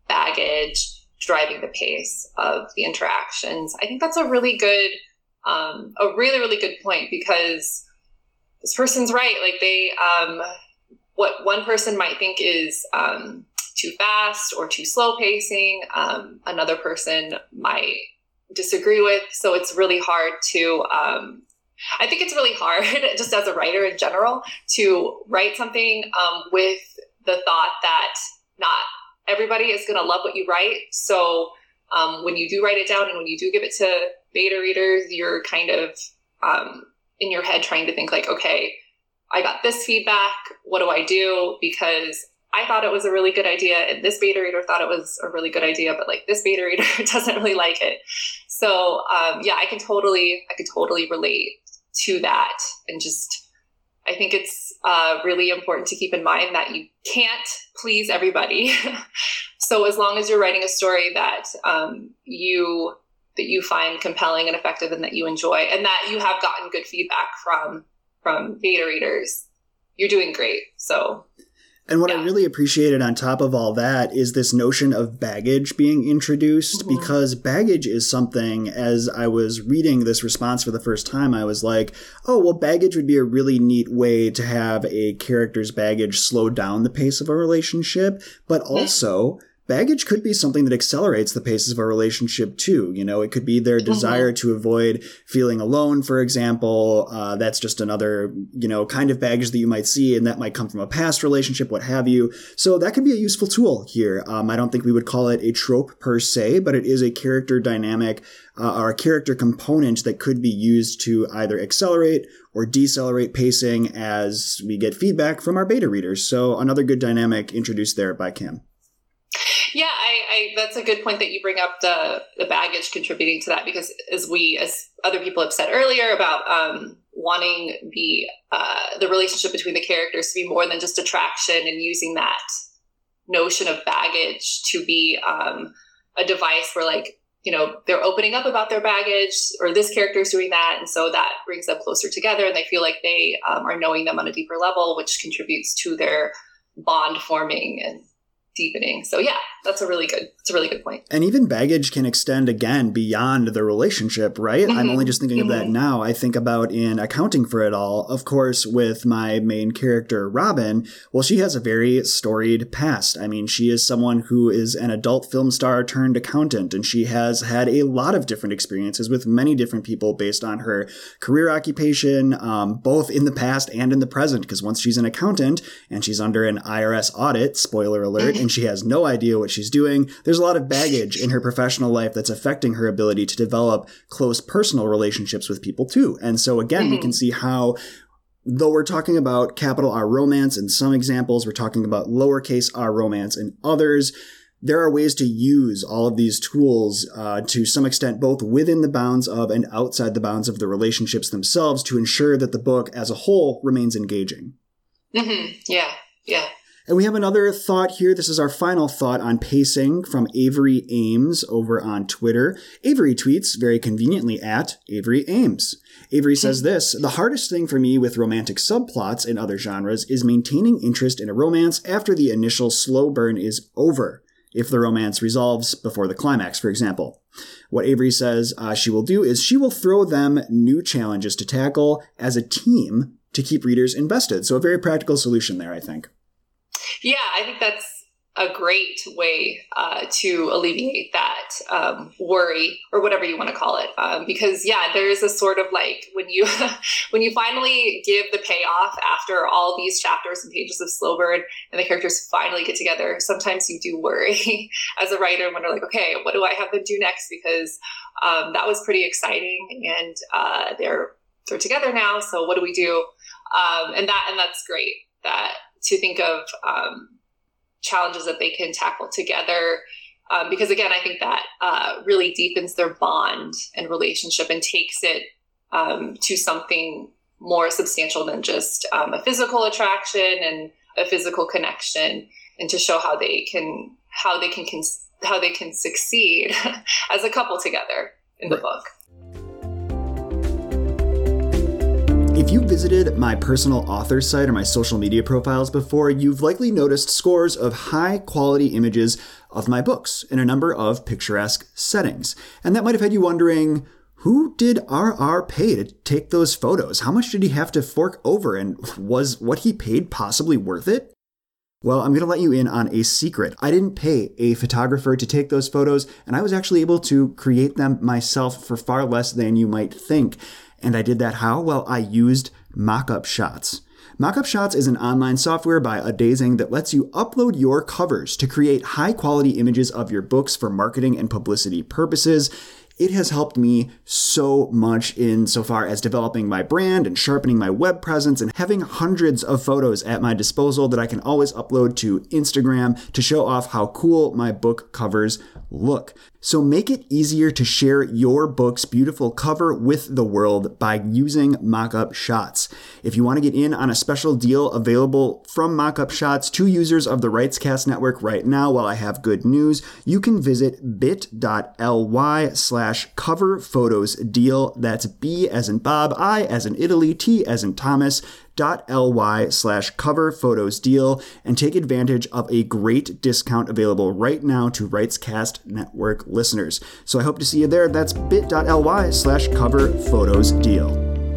baggage, driving the pace of the interactions. I think that's a really good, um, a really, really good point, because this person's right. Like they, um, what one person might think is um, too fast or too slow pacing, um, another person might disagree with. So it's really hard to, um, I think it's really hard just as a writer in general to write something um, with the thought that not everybody is going to love what you write. So um, when you do write it down and when you do give it to beta readers, you're kind of um, in your head trying to think like, okay, I got this feedback. What do I do? Because I thought it was a really good idea and this beta reader thought it was a really good idea, but like this beta reader doesn't really like it. So um, yeah, I can totally, I can totally relate to that. And just, I think it's uh, really important to keep in mind that you can't please everybody. So as long as you're writing a story that um, you, that you find compelling and effective and that you enjoy and that you have gotten good feedback from, from beta readers, you're doing great. So And what yeah. I really appreciated on top of all that is this notion of baggage being introduced, mm-hmm. because baggage is something, as I was reading this response for the first time, I was like, oh, well, baggage would be a really neat way to have a character's baggage slow down the pace of a relationship, but also baggage could be something that accelerates the pace of a relationship too. You know, it could be their desire mm-hmm. to avoid feeling alone, for example. Uh, that's just another, you know, kind of baggage that you might see, and that might come from a past relationship, what have you. So that could be a useful tool here. Um, I don't think we would call it a trope per se, but it is a character dynamic uh, or a character component that could be used to either accelerate or decelerate pacing as we get feedback from our beta readers. So another good dynamic introduced there by Kim. Yeah, I, I, that's a good point that you bring up the, the baggage contributing to that, because as we, as other people have said earlier about um, wanting the uh, the relationship between the characters to be more than just attraction, and using that notion of baggage to be um, a device where, like, you know, they're opening up about their baggage, or this character is doing that, and so that brings them closer together, and they feel like they um, are knowing them on a deeper level, which contributes to their bond forming and deepening. So yeah, that's a really good, it's a really good point. And even baggage can extend again beyond the relationship, right? Mm-hmm. I'm only just thinking mm-hmm. of that now. I think about in Accounting for It All, of course, with my main character, Robin. Well, she has a very storied past. I mean, she is someone who is an adult film star turned accountant, and she has had a lot of different experiences with many different people based on her career occupation, um, both in the past and in the present, because once she's an accountant and she's under an I R S audit, spoiler alert, and she has no idea what she's doing, there's a lot of baggage in her professional life that's affecting her ability to develop close personal relationships with people too. And so again, mm-hmm. we can see how, though we're talking about capital R romance in some examples, we're talking about lowercase r romance in others, there are ways to use all of these tools uh, to some extent, both within the bounds of and outside the bounds of the relationships themselves, to ensure that the book as a whole remains engaging. Mm-hmm. Yeah, yeah. And we have another thought here. This is our final thought on pacing from Avery Ames over on Twitter. Avery tweets very conveniently at Avery Ames. Avery says this: the hardest thing for me with romantic subplots in other genres is maintaining interest in a romance after the initial slow burn is over, if the romance resolves before the climax, for example. What Avery says uh, she will do is she will throw them new challenges to tackle as a team to keep readers invested. So a very practical solution there, I think. Yeah, I think that's a great way uh, to alleviate that um, worry, or whatever you want to call it. Um, because yeah, there is a sort of like when you when you finally give the payoff after all these chapters and pages of slow burn and the characters finally get together, sometimes you do worry as a writer and wonder like, okay, what do I have them do next? Because um, that was pretty exciting, and uh, they're they're together now. So what do we do? Um, and that and that's great. That to think of um, challenges that they can tackle together. Um, because again, I think that uh, really deepens their bond and relationship and takes it um, to something more substantial than just um, a physical attraction and a physical connection, and to show how they can, how they can, cons- how they can succeed as a couple together in the right. book. If you visited my personal author site or my social media profiles before, you've likely noticed scores of high-quality images of my books in a number of picturesque settings. And that might have had you wondering, who did R R pay to take those photos? How much did he have to fork over? And was what he paid possibly worth it? Well, I'm going to let you in on a secret. I didn't pay a photographer to take those photos, and I was actually able to create them myself for far less than you might think. And I did that how? Well, I used Mockup Shots. Mockup Shots is an online software by Adazing that lets you upload your covers to create high-quality images of your books for marketing and publicity purposes. It has helped me so much in so far as developing my brand and sharpening my web presence and having hundreds of photos at my disposal that I can always upload to Instagram to show off how cool my book covers look. So make it easier to share your book's beautiful cover with the world by using Mockup Shots. If you want to get in on a special deal available from Mockup Shots to users of the Writescast Network right now, while I have good news, you can visit bit.ly slash cover photos deal. That's B as in Bob, I as in Italy, T as in Thomas, .ly slash cover photos deal, and take advantage of a great discount available right now to Writescast Network listeners. So I hope to see you there. That's bit.ly slash cover photos deal.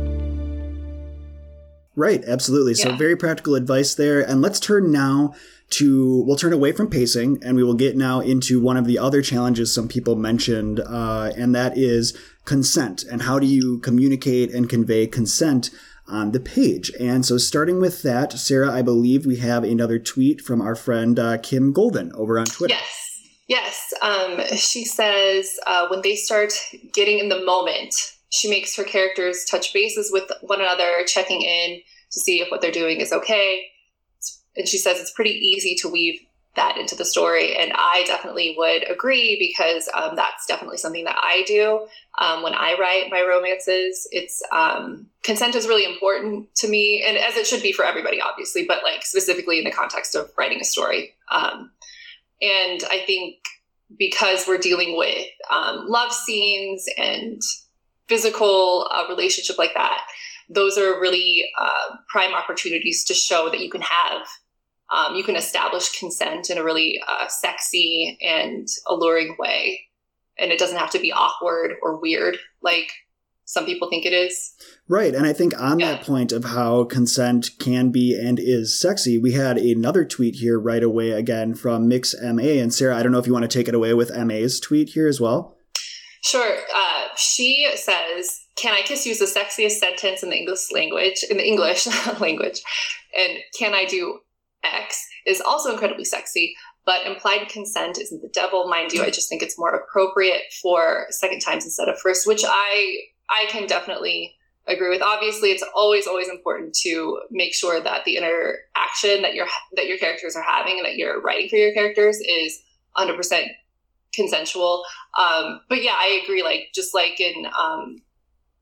Right, absolutely. Yeah. So very practical advice there. And let's turn now to, we'll turn away from pacing, and we will get now into one of the other challenges some people mentioned, uh, and that is consent. And how do you communicate and convey consent on the page? And so starting with that, Sarah, I believe we have another tweet from our friend uh, Kim Golden over on Twitter. Yes. Yes. Um, she says uh, when they start getting in the moment, she makes her characters touch bases with one another, checking in to see if what they're doing is okay. And she says it's pretty easy to weave that into the story. And I definitely would agree, because um, that's definitely something that I do um, when I write my romances. It's um, consent is really important to me, and as it should be for everybody, obviously, but like specifically in the context of writing a story. Um, and I think because we're dealing with um, love scenes and physical uh, relationship like that, those are really uh, prime opportunities to show that you can have Um, you can establish consent in a really uh, sexy and alluring way. And it doesn't have to be awkward or weird like some people think it is. Right. And I think on yeah. that point of how consent can be and is sexy, we had another tweet here right away again from Mix M A. And Sarah, I don't know if you want to take it away with M A's tweet here as well. Sure. Uh, she says, "Can I kiss you" is the sexiest sentence in the English language, in the English language. And "can I do X" is also incredibly sexy, but implied consent isn't the devil, mind you. I just think it's more appropriate for second times instead of first, which I I can definitely agree with. Obviously, it's always always important to make sure that the interaction that your that your characters are having and that you're writing for your characters is one hundred percent consensual. Um, but yeah, I agree. Like just like in um,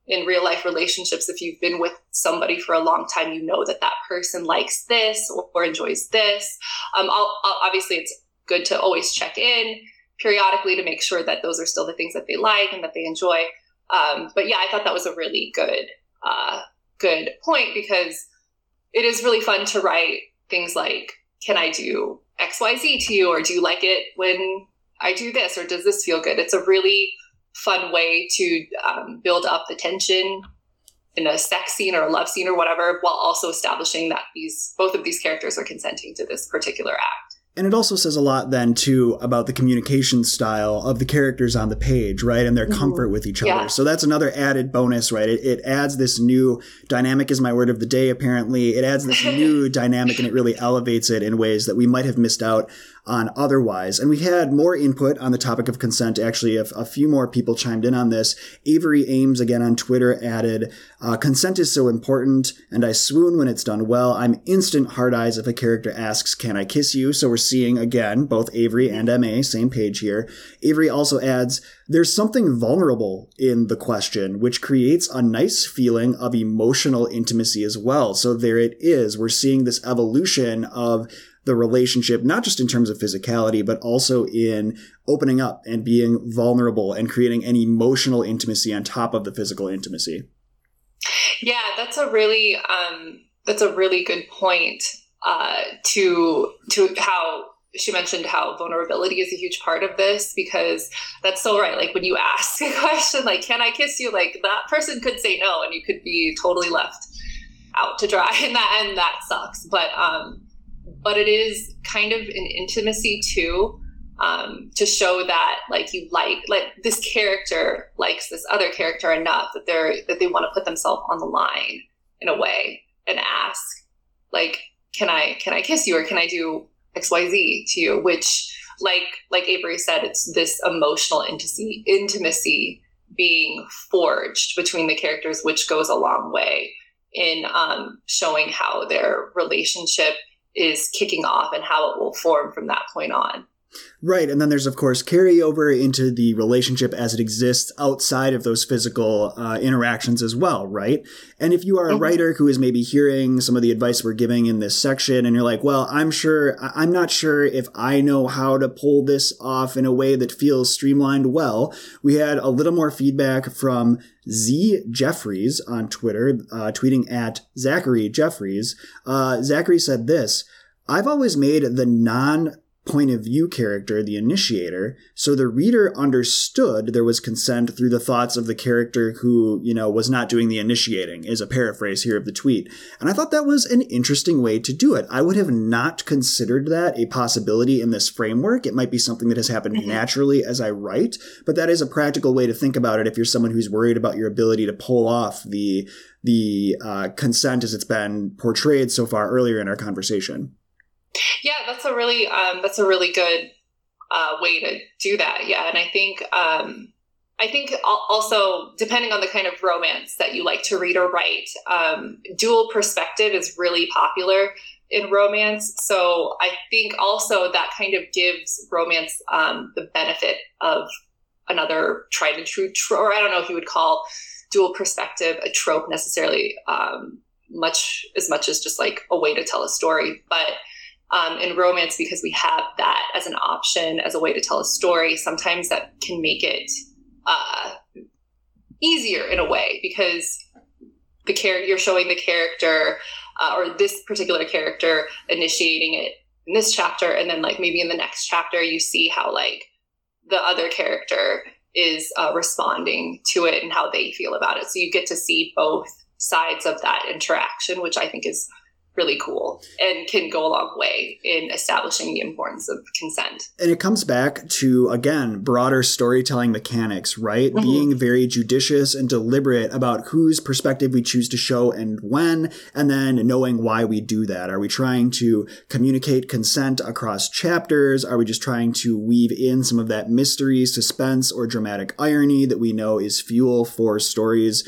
in real life relationships, if you've been with somebody for a long time, you know that that person likes this or, or enjoys this. Um, I'll, I'll, obviously, it's good to always check in periodically to make sure that those are still the things that they like and that they enjoy. Um, but yeah, I thought that was a really good, uh, good point, because it is really fun to write things like, can I do X Y Z to you? Or do you like it when I do this? Or does this feel good? It's a really fun way to um, build up the tension in a sex scene or a love scene or whatever, while also establishing that these both of these characters are consenting to this particular act. And it also says a lot then, too, about the communication style of the characters on the page, right? And their mm-hmm. comfort with each other. Yeah. So that's another added bonus, right? It, it adds this new dynamic is my word of the day, apparently. It adds this new dynamic, and it really elevates it in ways that we might have missed out on otherwise. And we had more input on the topic of consent. Actually, a, a few more people chimed in on this. Avery Ames, again on Twitter, added, uh, consent is so important, and I swoon when it's done well. I'm instant hard eyes if a character asks, can I kiss you? So we're seeing, again, both Avery and M A, same page here. Avery also adds, there's something vulnerable in the question, which creates a nice feeling of emotional intimacy as well. So there it is. We're seeing this evolution of the relationship, not just in terms of physicality, but also in opening up and being vulnerable and creating an emotional intimacy on top of the physical intimacy. Yeah, that's a really, um, that's a really good point, uh, to, to how she mentioned how vulnerability is a huge part of this, because that's so right. Like when you ask a question, like, can I kiss you? Like that person could say no, and you could be totally left out to dry, and that, and that sucks. But, um, But it is kind of an intimacy too, um, to show that like you like, like this character likes this other character enough that they're, that they want to put themselves on the line in a way and ask, like, can I, can I kiss you, or can I do X Y Z to you? Which, like, like Avery said, it's this emotional intimacy, intimacy being forged between the characters, which goes a long way in um, showing how their relationship is kicking off and how it will form from that point on. Right. And then there's, of course, carryover into the relationship as it exists outside of those physical uh, interactions as well, right? And if you are a mm-hmm. writer who is maybe hearing some of the advice we're giving in this section, and you're like, well, I'm sure, I'm not sure if I know how to pull this off in a way that feels streamlined well, we had a little more feedback from Z Jeffries on Twitter, uh, tweeting at Zachary Jeffries. Uh, Zachary said this, I've always made the non point of view character the initiator, so the reader understood there was consent through the thoughts of the character who, you know, was not doing the initiating, is a paraphrase here of the tweet. And I thought that was an interesting way to do it. I would have not considered that a possibility in this framework. It might be something that has happened mm-hmm. naturally as I write, but that is a practical way to think about it if you're someone who's worried about your ability to pull off the the uh, consent as it's been portrayed so far earlier in our conversation. Yeah, that's a really um, that's a really good uh, way to do that. Yeah, and I think um, I think also depending on the kind of romance that you like to read or write, um, dual perspective is really popular in romance. So I think also that kind of gives romance um, the benefit of another tried and true, tro- or I don't know if you would call dual perspective a trope necessarily, um, much as much as just like a way to tell a story, but. Um, in romance, because we have that as an option, as a way to tell a story, sometimes that can make it uh, easier in a way, because the character you're showing the character uh, or this particular character initiating it in this chapter, and then like maybe in the next chapter you see how like the other character is uh, responding to it and how they feel about it. So you get to see both sides of that interaction, which I think is really cool and can go a long way in establishing the importance of consent. And it comes back to, again, broader storytelling mechanics, right? Mm-hmm. Being very judicious and deliberate about whose perspective we choose to show and when, and then knowing why we do that. Are we trying to communicate consent across chapters? Are we just trying to weave in some of that mystery, suspense, or dramatic irony that we know is fuel for stories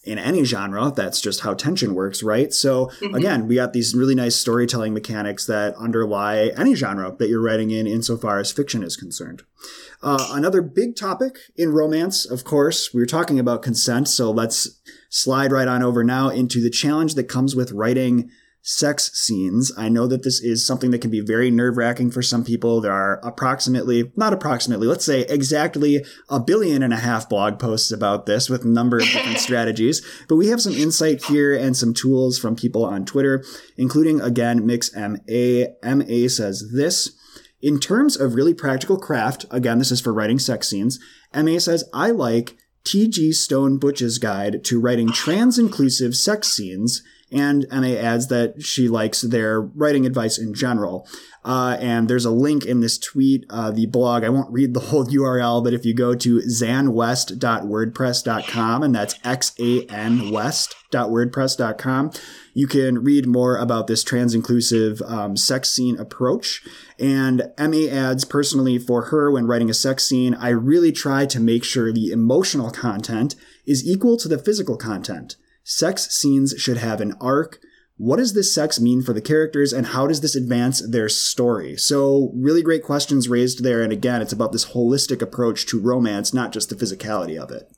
in any genre. That's just how tension works, right? So mm-hmm. again, we got these really nice storytelling mechanics that underlie any genre that you're writing in, insofar as fiction is concerned. Uh, another big topic in romance, of course, we were talking about consent, so let's slide right on over now into the challenge that comes with writing sex scenes. I know that this is something that can be very nerve-wracking for some people. There are approximately, not approximately, let's say exactly a billion and a half blog posts about this with a number of different strategies. But we have some insight here and some tools from people on Twitter, including, again, Mix M A. M A says this. In terms of really practical craft, again, this is for writing sex scenes, M A says, I like T G Stone Butch's guide to writing trans-inclusive sex scenes. And M A adds that she likes their writing advice in general. Uh, and there's a link in this tweet, uh, the blog. I won't read the whole U R L, but if you go to zan west dot wordpress dot com, and that's X A N west dot wordpress dot com, you can read more about this trans-inclusive um, sex scene approach. And M A adds, personally for her, when writing a sex scene, I really try to make sure the emotional content is equal to the physical content. Sex scenes should have an arc. What does this sex mean for the characters, and how does this advance their story? So really great questions raised there. And again, it's about this holistic approach to romance, not just the physicality of it.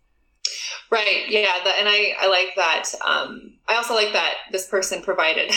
Right. Yeah. The, and I, I like that. Um, I also like that this person provided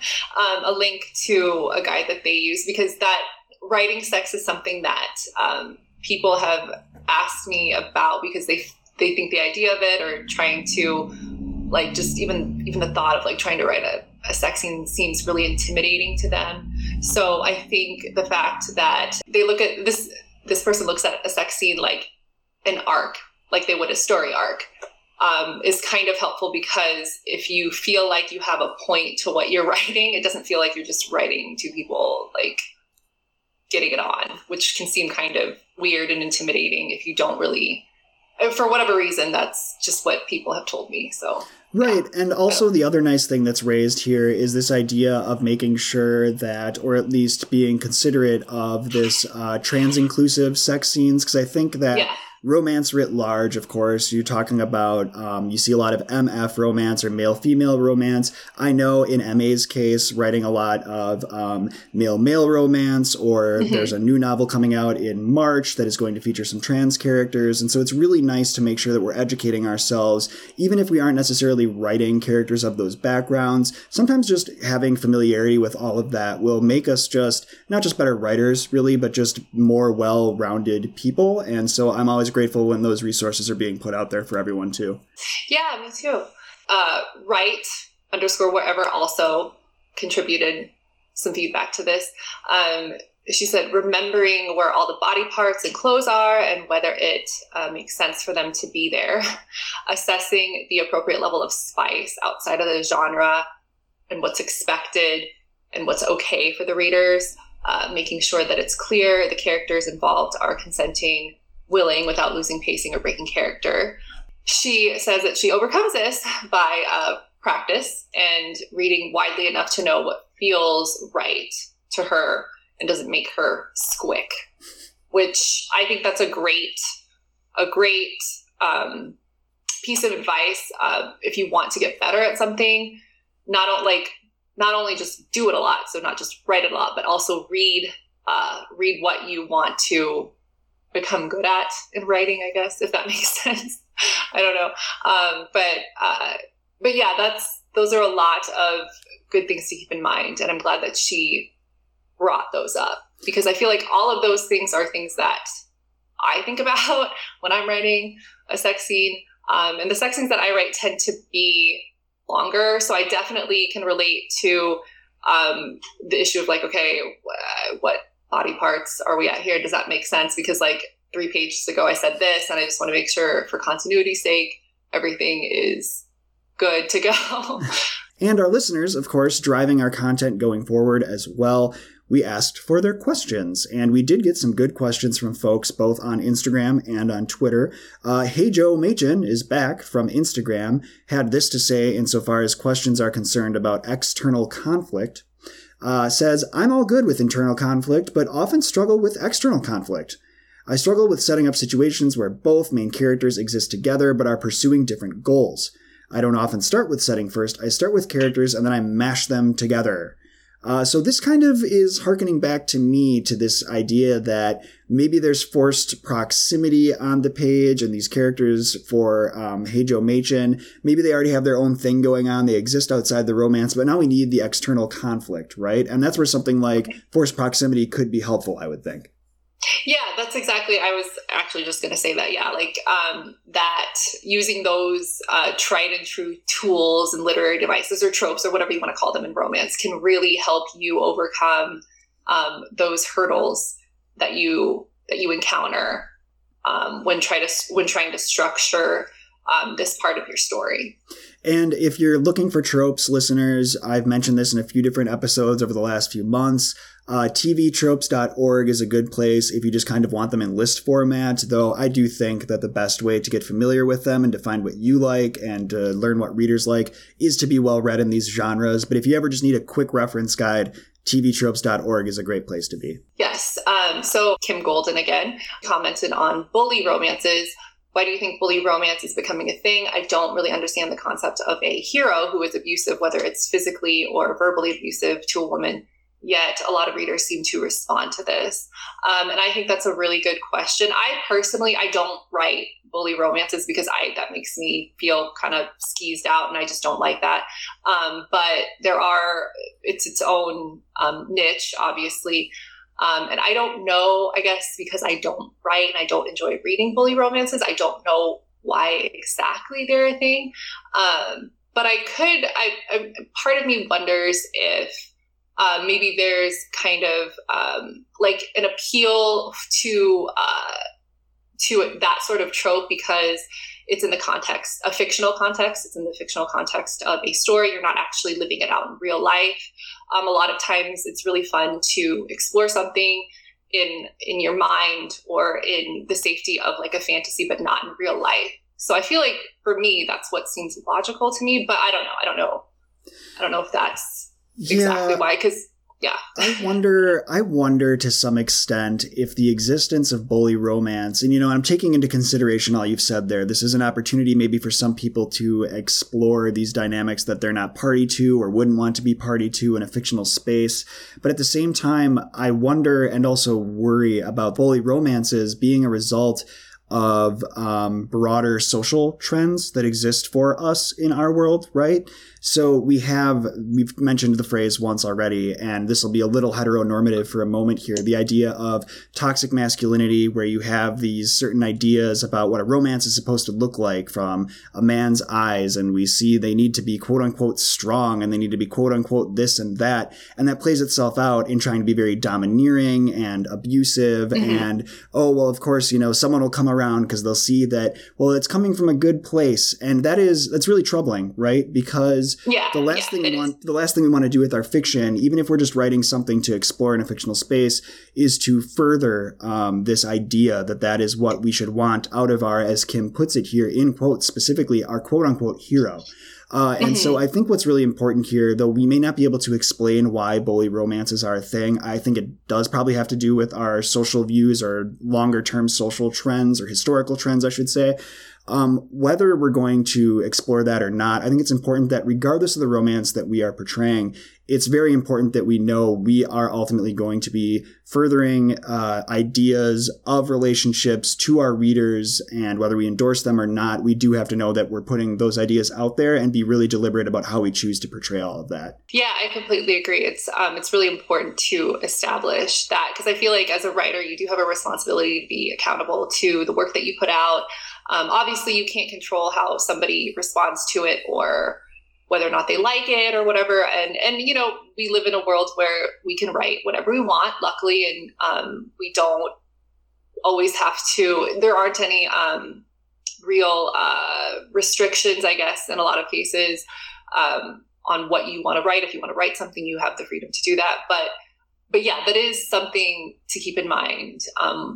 um, a link to a guide that they use, because that writing sex is something that um, people have asked me about, because they they think the idea of it, or trying to like just even even the thought of like trying to write a, a sex scene seems really intimidating to them. So I think the fact that they look at this this person looks at a sex scene like an arc, like they would a story arc, um, is kind of helpful, because if you feel like you have a point to what you're writing, it doesn't feel like you're just writing two people like getting it on, which can seem kind of weird and intimidating if you don't really, for whatever reason. That's just what people have told me. So right. Yeah. And also the other nice thing that's raised here is this idea of making sure that, or at least being considerate of this uh, trans-inclusive sex scenes. Because I think that yeah. romance writ large, of course, you're talking about, um, you see a lot of M F romance or male-female romance. I know in M A's case, writing a lot of um, male-male romance, or mm-hmm. there's a new novel coming out in March that is going to feature some trans characters. And so it's really nice to make sure that we're educating ourselves, even if we aren't necessarily writing characters of those backgrounds. Sometimes just having familiarity with all of that will make us just, not just better writers, really, but just more well-rounded people. And so I'm always grateful when those resources are being put out there for everyone too. Yeah, me too. Uh, Write underscore wherever also contributed some feedback to this. Um, she said, remembering where all the body parts and clothes are and whether it uh, makes sense for them to be there. Assessing the appropriate level of spice outside of the genre and what's expected and what's okay for the readers. Uh, making sure that it's clear the characters involved are consenting, willing, without losing pacing or breaking character. She says that she overcomes this by uh, practice and reading widely enough to know what feels right to her and doesn't make her squick, which I think that's a great, a great um, piece of advice. Uh, if you want to get better at something, not like not only just do it a lot, so not just write it a lot, but also read, uh, read what you want to become good at in writing, I guess, if that makes sense. I don't know. Um, but, uh, but yeah, that's, those are a lot of good things to keep in mind. And I'm glad that she brought those up, because I feel like all of those things are things that I think about when I'm writing a sex scene. Um, and the sex scenes that I write tend to be longer. So I definitely can relate to, um, the issue of like, okay, what body parts are we at here? Does that make sense? Because like three pages ago, I said this, and I just want to make sure for continuity's sake, everything is good to go. And our listeners, of course, driving our content going forward as well. We asked for their questions, and we did get some good questions from folks both on Instagram and on Twitter. Uh, Hey Joe Machin is back from Instagram, had this to say insofar as questions are concerned about external conflict. Uh, says, I'm all good with internal conflict, but often struggle with external conflict. I struggle with setting up situations where both main characters exist together but are pursuing different goals. I don't often start with setting first. I start with characters and then I mash them together. Uh, so this kind of is hearkening back to me to this idea that maybe there's forced proximity on the page and these characters for um, Heijo Machen, maybe they already have their own thing going on. They exist outside the romance, but now we need the external conflict, right? And that's where something like forced proximity could be helpful, I would think. Yeah, that's exactly, I was actually just going to say that. Yeah, like um, that using those uh, tried and true tools and literary devices or tropes or whatever you want to call them in romance can really help you overcome um, those hurdles that you that you encounter um, when try to when trying to structure um, this part of your story. And if you're looking for tropes, listeners, I've mentioned this in a few different episodes over the last few months. Uh, T V tropes dot org is a good place if you just kind of want them in list format, though I do think that the best way to get familiar with them and to find what you like and to learn what readers like is to be well read in these genres. But if you ever just need a quick reference guide, T V tropes dot org is a great place to be. Yes. Um, so Kim Golden again commented on bully romances. Why do you think bully romance is becoming a thing? I don't really understand the concept of a hero who is abusive, whether it's physically or verbally abusive to a woman. Yet a lot of readers seem to respond to this. Um, and I think that's a really good question. I personally, I don't write bully romances because I that makes me feel kind of skeezed out and I just don't like that. Um, but there are, it's its own um, niche, obviously. Um, and I don't know, I guess, because I don't write and I don't enjoy reading bully romances, I don't know why exactly they're a thing. Um, but I could, I, I, part of me wonders if Uh, maybe there's kind of um, like an appeal to uh, to that sort of trope because it's in the context, a fictional context. It's in the fictional context of a story. You're not actually living it out in real life. Um, a lot of times it's really fun to explore something in in your mind or in the safety of like a fantasy, but not in real life. So I feel like for me, that's what seems logical to me, but I don't know. I don't know. I don't know if that's exactly yeah, why, because yeah. I wonder, I wonder to some extent if the existence of bully romance, and you know, I'm taking into consideration all you've said there, this is an opportunity maybe for some people to explore these dynamics that they're not party to or wouldn't want to be party to in a fictional space. But at the same time, I wonder and also worry about bully romances being a result of um, broader social trends that exist for us in our world, right? So we have, we've mentioned the phrase once already, and this will be a little heteronormative for a moment here, the idea of toxic masculinity, where you have these certain ideas about what a romance is supposed to look like from a man's eyes, and we see they need to be quote unquote strong, and they need to be quote unquote this and that, and that plays itself out in trying to be very domineering and abusive, mm-hmm. and, oh, well, of course, you know, someone will come around because they'll see that, well, it's coming from a good place, and that is, that's really troubling, right? Because Yeah, the last yeah, thing we is. want, the last thing we want to do with our fiction, even if we're just writing something to explore in a fictional space, is to further um, this idea that that is what we should want out of our, as Kim puts it here in quotes, specifically our quote unquote hero. Uh, and mm-hmm. so I think what's really important here, though we may not be able to explain why bully romances are a thing, I think it does probably have to do with our social views or longer term social trends or historical trends, I should say. Um, whether we're going to explore that or not, I think it's important that regardless of the romance that we are portraying, it's very important that we know we are ultimately going to be furthering uh, ideas of relationships to our readers, and whether we endorse them or not, we do have to know that we're putting those ideas out there and be really deliberate about how we choose to portray all of that. Yeah, I completely agree. It's um, it's really important to establish that, because I feel like as a writer, you do have a responsibility to be accountable to the work that you put out. Um, obviously, you can't control how somebody responds to it or whether or not they like it or whatever. And, and you know, we live in a world where we can write whatever we want, luckily, and um, we don't always have to. There aren't any um, real uh, restrictions, I guess, in a lot of cases um, on what you want to write. If you want to write something, you have the freedom to do that. But, but yeah, that is something to keep in mind. Um,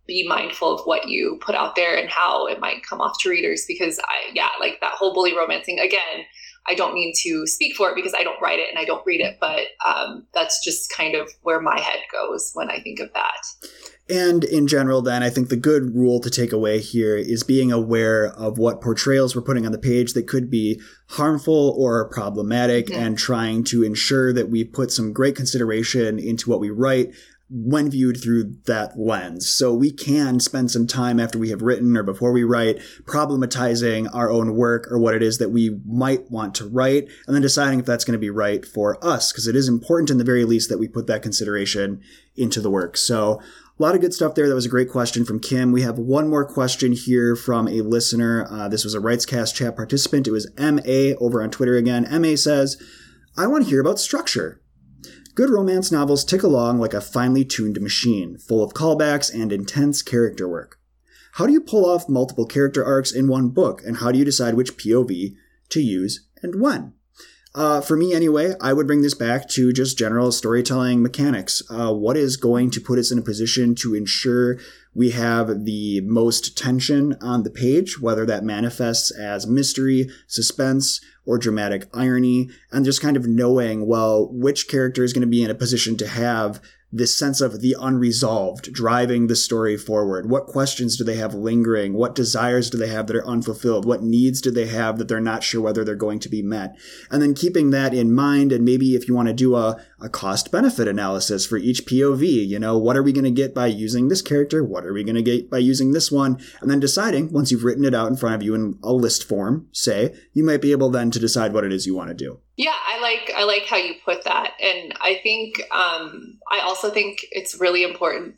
be mindful of what you put out there and how it might come off to readers. Because I, yeah, like that whole bully romance thing, again, I don't mean to speak for it because I don't write it and I don't read it, but um, that's just kind of where my head goes when I think of that. And in general, then, I think the good rule to take away here is being aware of what portrayals we're putting on the page that could be harmful or problematic, mm-hmm. and trying to ensure that we put some great consideration into what we write when viewed through that lens. So we can spend some time after we have written or before we write problematizing our own work or what it is that we might want to write, and then deciding if that's going to be right for us, because it is important in the very least that we put that consideration into the work. So a lot of good stuff there. That was a great question from Kim. We have one more question here from a listener. Uh, this was a WritesCast chat participant. It was M A over on Twitter again. M A says, I want to hear about structure. Good romance novels tick along like a finely tuned machine, full of callbacks and intense character work. How do you pull off multiple character arcs in one book, and how do you decide which P O V to use and when? Uh, for me, anyway, I would bring this back to just general storytelling mechanics. Uh, what is going to put us in a position to ensure we have the most tension on the page, whether that manifests as mystery, suspense, or dramatic irony, and just kind of knowing, well, which character is going to be in a position to have this sense of the unresolved driving the story forward. What questions do they have lingering? What desires do they have that are unfulfilled? What needs do they have that they're not sure whether they're going to be met? And then keeping that in mind, and maybe if you want to do a, a cost-benefit analysis for each P O V, you know, what are we going to get by using this character? What are we going to get by using this one? And then deciding, once you've written it out in front of you in a list form, say, you might be able then to decide what it is you want to do. Yeah, I like I like how you put that. And I think um, I also think it's really important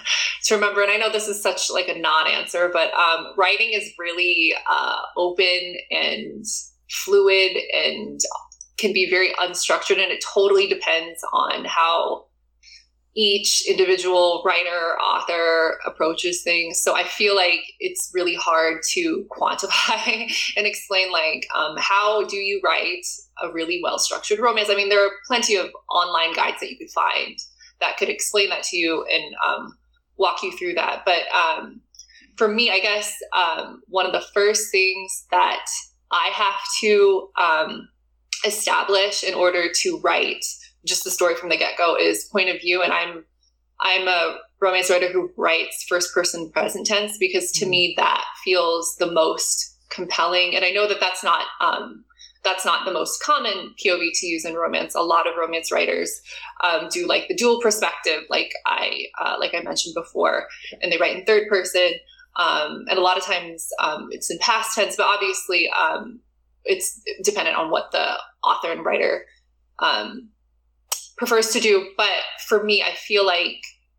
to remember, and I know this is such like a non-answer, but um, writing is really uh, open and fluid and can be very unstructured, and it totally depends on how each individual writer, author approaches things. So I feel like it's really hard to quantify and explain, like, um, how do you write a really well-structured romance? I mean, there are plenty of online guides that you could find that could explain that to you and um, walk you through that. But um, for me, I guess um, one of the first things that I have to um, establish in order to write just the story from the get-go is point of view. And I'm, I'm a romance writer who writes first person present tense, because to me that feels the most compelling. And I know that that's not, um, that's not the most common P O V to use in romance. A lot of romance writers um, do like the dual perspective, like I, uh, like I mentioned before, and they write in third person. Um, and a lot of times um, it's in past tense, but obviously um, it's dependent on what the author and writer um, prefers to do. But for me, I feel like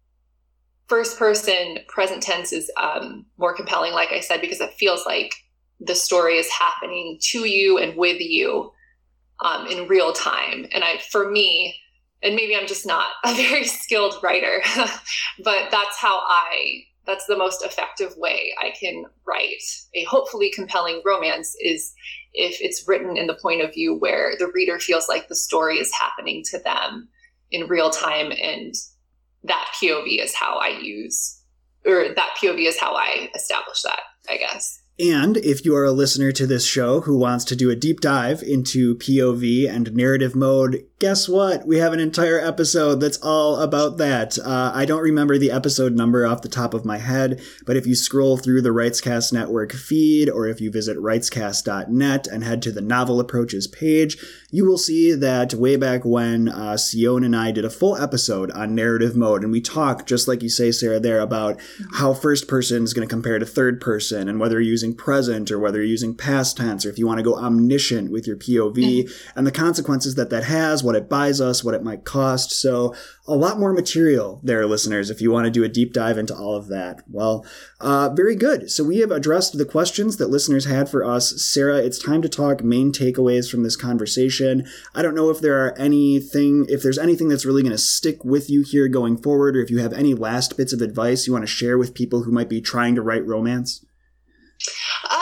first person present tense is um, more compelling, like I said, because it feels like the story is happening to you and with you um, in real time. And I, for me, and maybe I'm just not a very skilled writer, but that's how I, that's the most effective way I can write a hopefully compelling romance, is if it's written in the point of view where the reader feels like the story is happening to them in real time. And that P O V is how I use, or that P O V is how I establish that, I guess. And if you are a listener to this show who wants to do a deep dive into P O V and narrative mode, guess what? We have an entire episode that's all about that. Uh, I don't remember the episode number off the top of my head, but if you scroll through the WritesCast Network feed, or if you visit writescast dot net and head to the Novel Approaches page, you will see that way back when uh, Sion and I did a full episode on narrative mode, and we talked, just like you say, Sarah, there, about how first person is going to compare to third person, and whether you're using present or whether you're using past tense, or if you want to go omniscient with your P O V, mm-hmm. and the consequences that that has, what it buys us, what it might cost. So a lot more material there, listeners, if you want to do a deep dive into all of that. Well, uh, very good. So we have addressed the questions that listeners had for us. Sarah, it's time to talk main takeaways from this conversation. I don't know if there are anything, if there's anything that's really going to stick with you here going forward, or if you have any last bits of advice you want to share with people who might be trying to write romance. Um,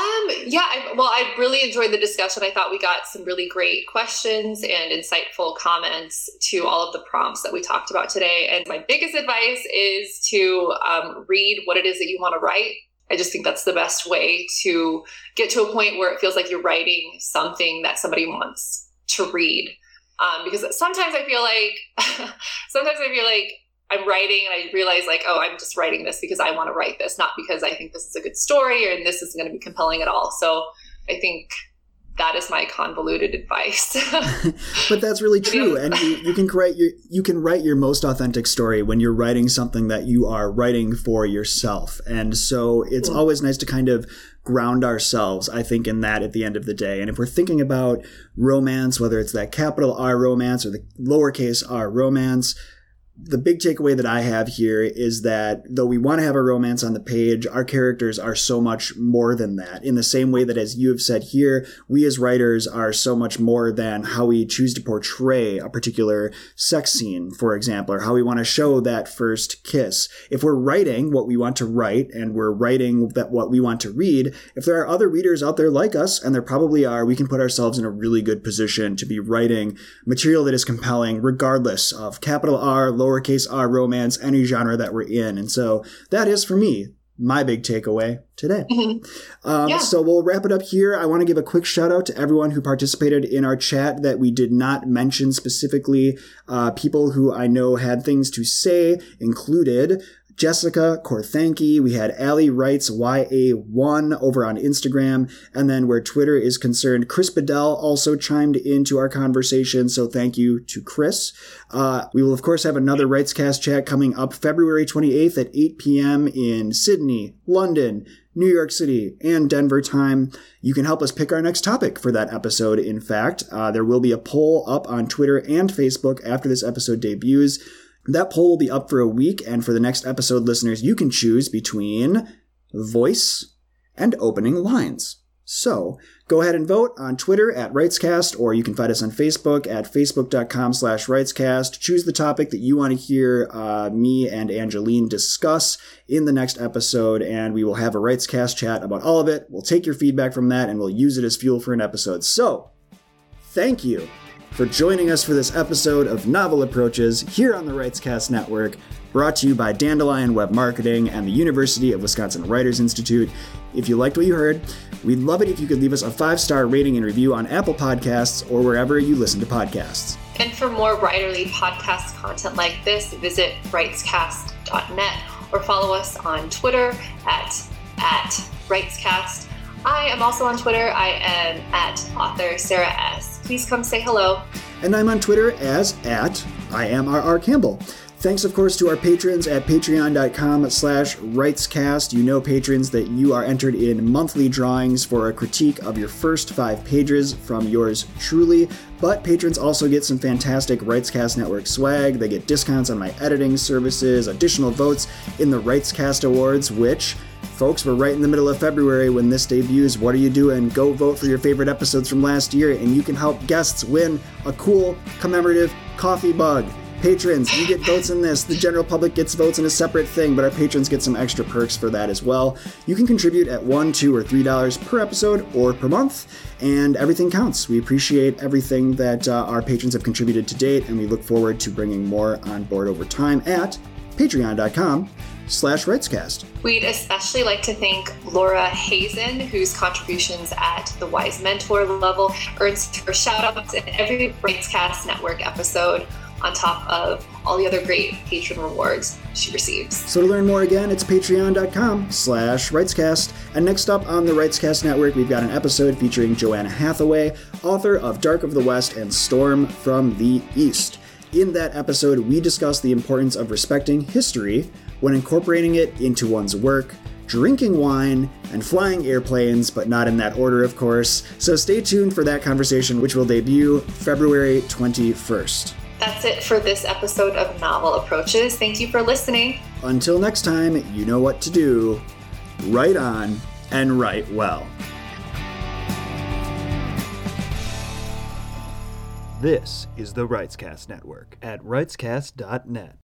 Yeah, I, well, I really enjoyed the discussion. I thought we got some really great questions and insightful comments to all of the prompts that we talked about today. And my biggest advice is to um, read what it is that you want to write. I just think that's the best way to get to a point where it feels like you're writing something that somebody wants to read. Um, because sometimes I feel like, sometimes I feel like I'm writing and I realize like, oh, I'm just writing this because I want to write this, not because I think this is a good story or this isn't going to be compelling at all. So I think that is my convoluted advice. But that's really true. And you, you can write your you can write your most authentic story when you're writing something that you are writing for yourself. And so it's mm. always nice to kind of ground ourselves, I think, in that at the end of the day. And if we're thinking about romance, whether it's that capital R romance or the lowercase r romance, the big takeaway that I have here is that though we want to have a romance on the page, our characters are so much more than that. In the same way that, as you have said here, we as writers are so much more than how we choose to portray a particular sex scene, for example, or how we want to show that first kiss. If we're writing what we want to write and we're writing that what we want to read, if there are other readers out there like us, and there probably are, we can put ourselves in a really good position to be writing material that is compelling regardless of capital R, lowercase r romance, any genre that we're in. And so that is, for me, my big takeaway today. Mm-hmm. Um, yeah. So we'll wrap it up here. I want to give a quick shout out to everyone who participated in our chat that we did not mention specifically. Uh, people who I know had things to say included Jessica Korthanke. We had Allie Wrights Y A one over on Instagram. And then where Twitter is concerned, Chris Bedell also chimed into our conversation. So thank you to Chris. Uh, we will, of course, have another WrightsCast chat coming up February twenty-eighth at eight p.m. in Sydney, London, New York City, and Denver time. You can help us pick our next topic for that episode. In fact, uh, there will be a poll up on Twitter and Facebook after this episode debuts. That poll will be up for a week, and for the next episode, listeners, you can choose between voice and opening lines. So go ahead and vote on Twitter at WrightsCast, or you can find us on Facebook at facebook.com slash WrightsCast. Choose the topic that you want to hear uh, me and Angeline discuss in the next episode, and we will have a WrightsCast chat about all of it. We'll take your feedback from that, and we'll use it as fuel for an episode. So, thank you for joining us for this episode of Novel Approaches here on the WrightsCast Network, brought to you by Dandelion Web Marketing and the University of Wisconsin Writers Institute. If you liked what you heard, we'd love it if you could leave us a five-star rating and review on Apple Podcasts or wherever you listen to podcasts. And for more writerly podcast content like this, visit wrightscast dot net or follow us on Twitter at, at WrightsCast. I am also on Twitter. I am at author Sarah S. Please come say hello. And I'm on Twitter as at I am R R Campbell. Thanks, of course, to our patrons at patreon.com slash WrightsCast. You know, patrons, that you are entered in monthly drawings for a critique of your first five pages from yours truly. But patrons also get some fantastic WrightsCast Network swag. They get discounts on my editing services, additional votes in the WrightsCast Awards, which, folks, we're right in the middle of February when this debuts. What are you doing? Go vote for your favorite episodes from last year, and you can help guests win a cool commemorative coffee mug. Patrons, you get votes in this. The general public gets votes in a separate thing, but our patrons get some extra perks for that as well. You can contribute at one, two, or three dollars per episode or per month, and everything counts. We appreciate everything that uh, our patrons have contributed to date, and we look forward to bringing more on board over time at patreon.com slash WrightsCast. We'd especially like to thank Laura Hazen, whose contributions at the Wise Mentor level earns her shout-outs in every WrightsCast Network episode, on top of all the other great patron rewards she receives. So to learn more, again, it's patreon.com slash WrightsCast. And next up on the WrightsCast Network, we've got an episode featuring Joanna Hathaway, author of Dark of the West and Storm from the East. In that episode, we discuss the importance of respecting history when incorporating it into one's work, drinking wine, and flying airplanes, but not in that order, of course. So stay tuned for that conversation, which will debut February twenty-first. That's it for this episode of Novel Approaches. Thank you for listening. Until next time, you know what to do. Write on and write well. This is the WrightsCast Network at wrightscast dot net.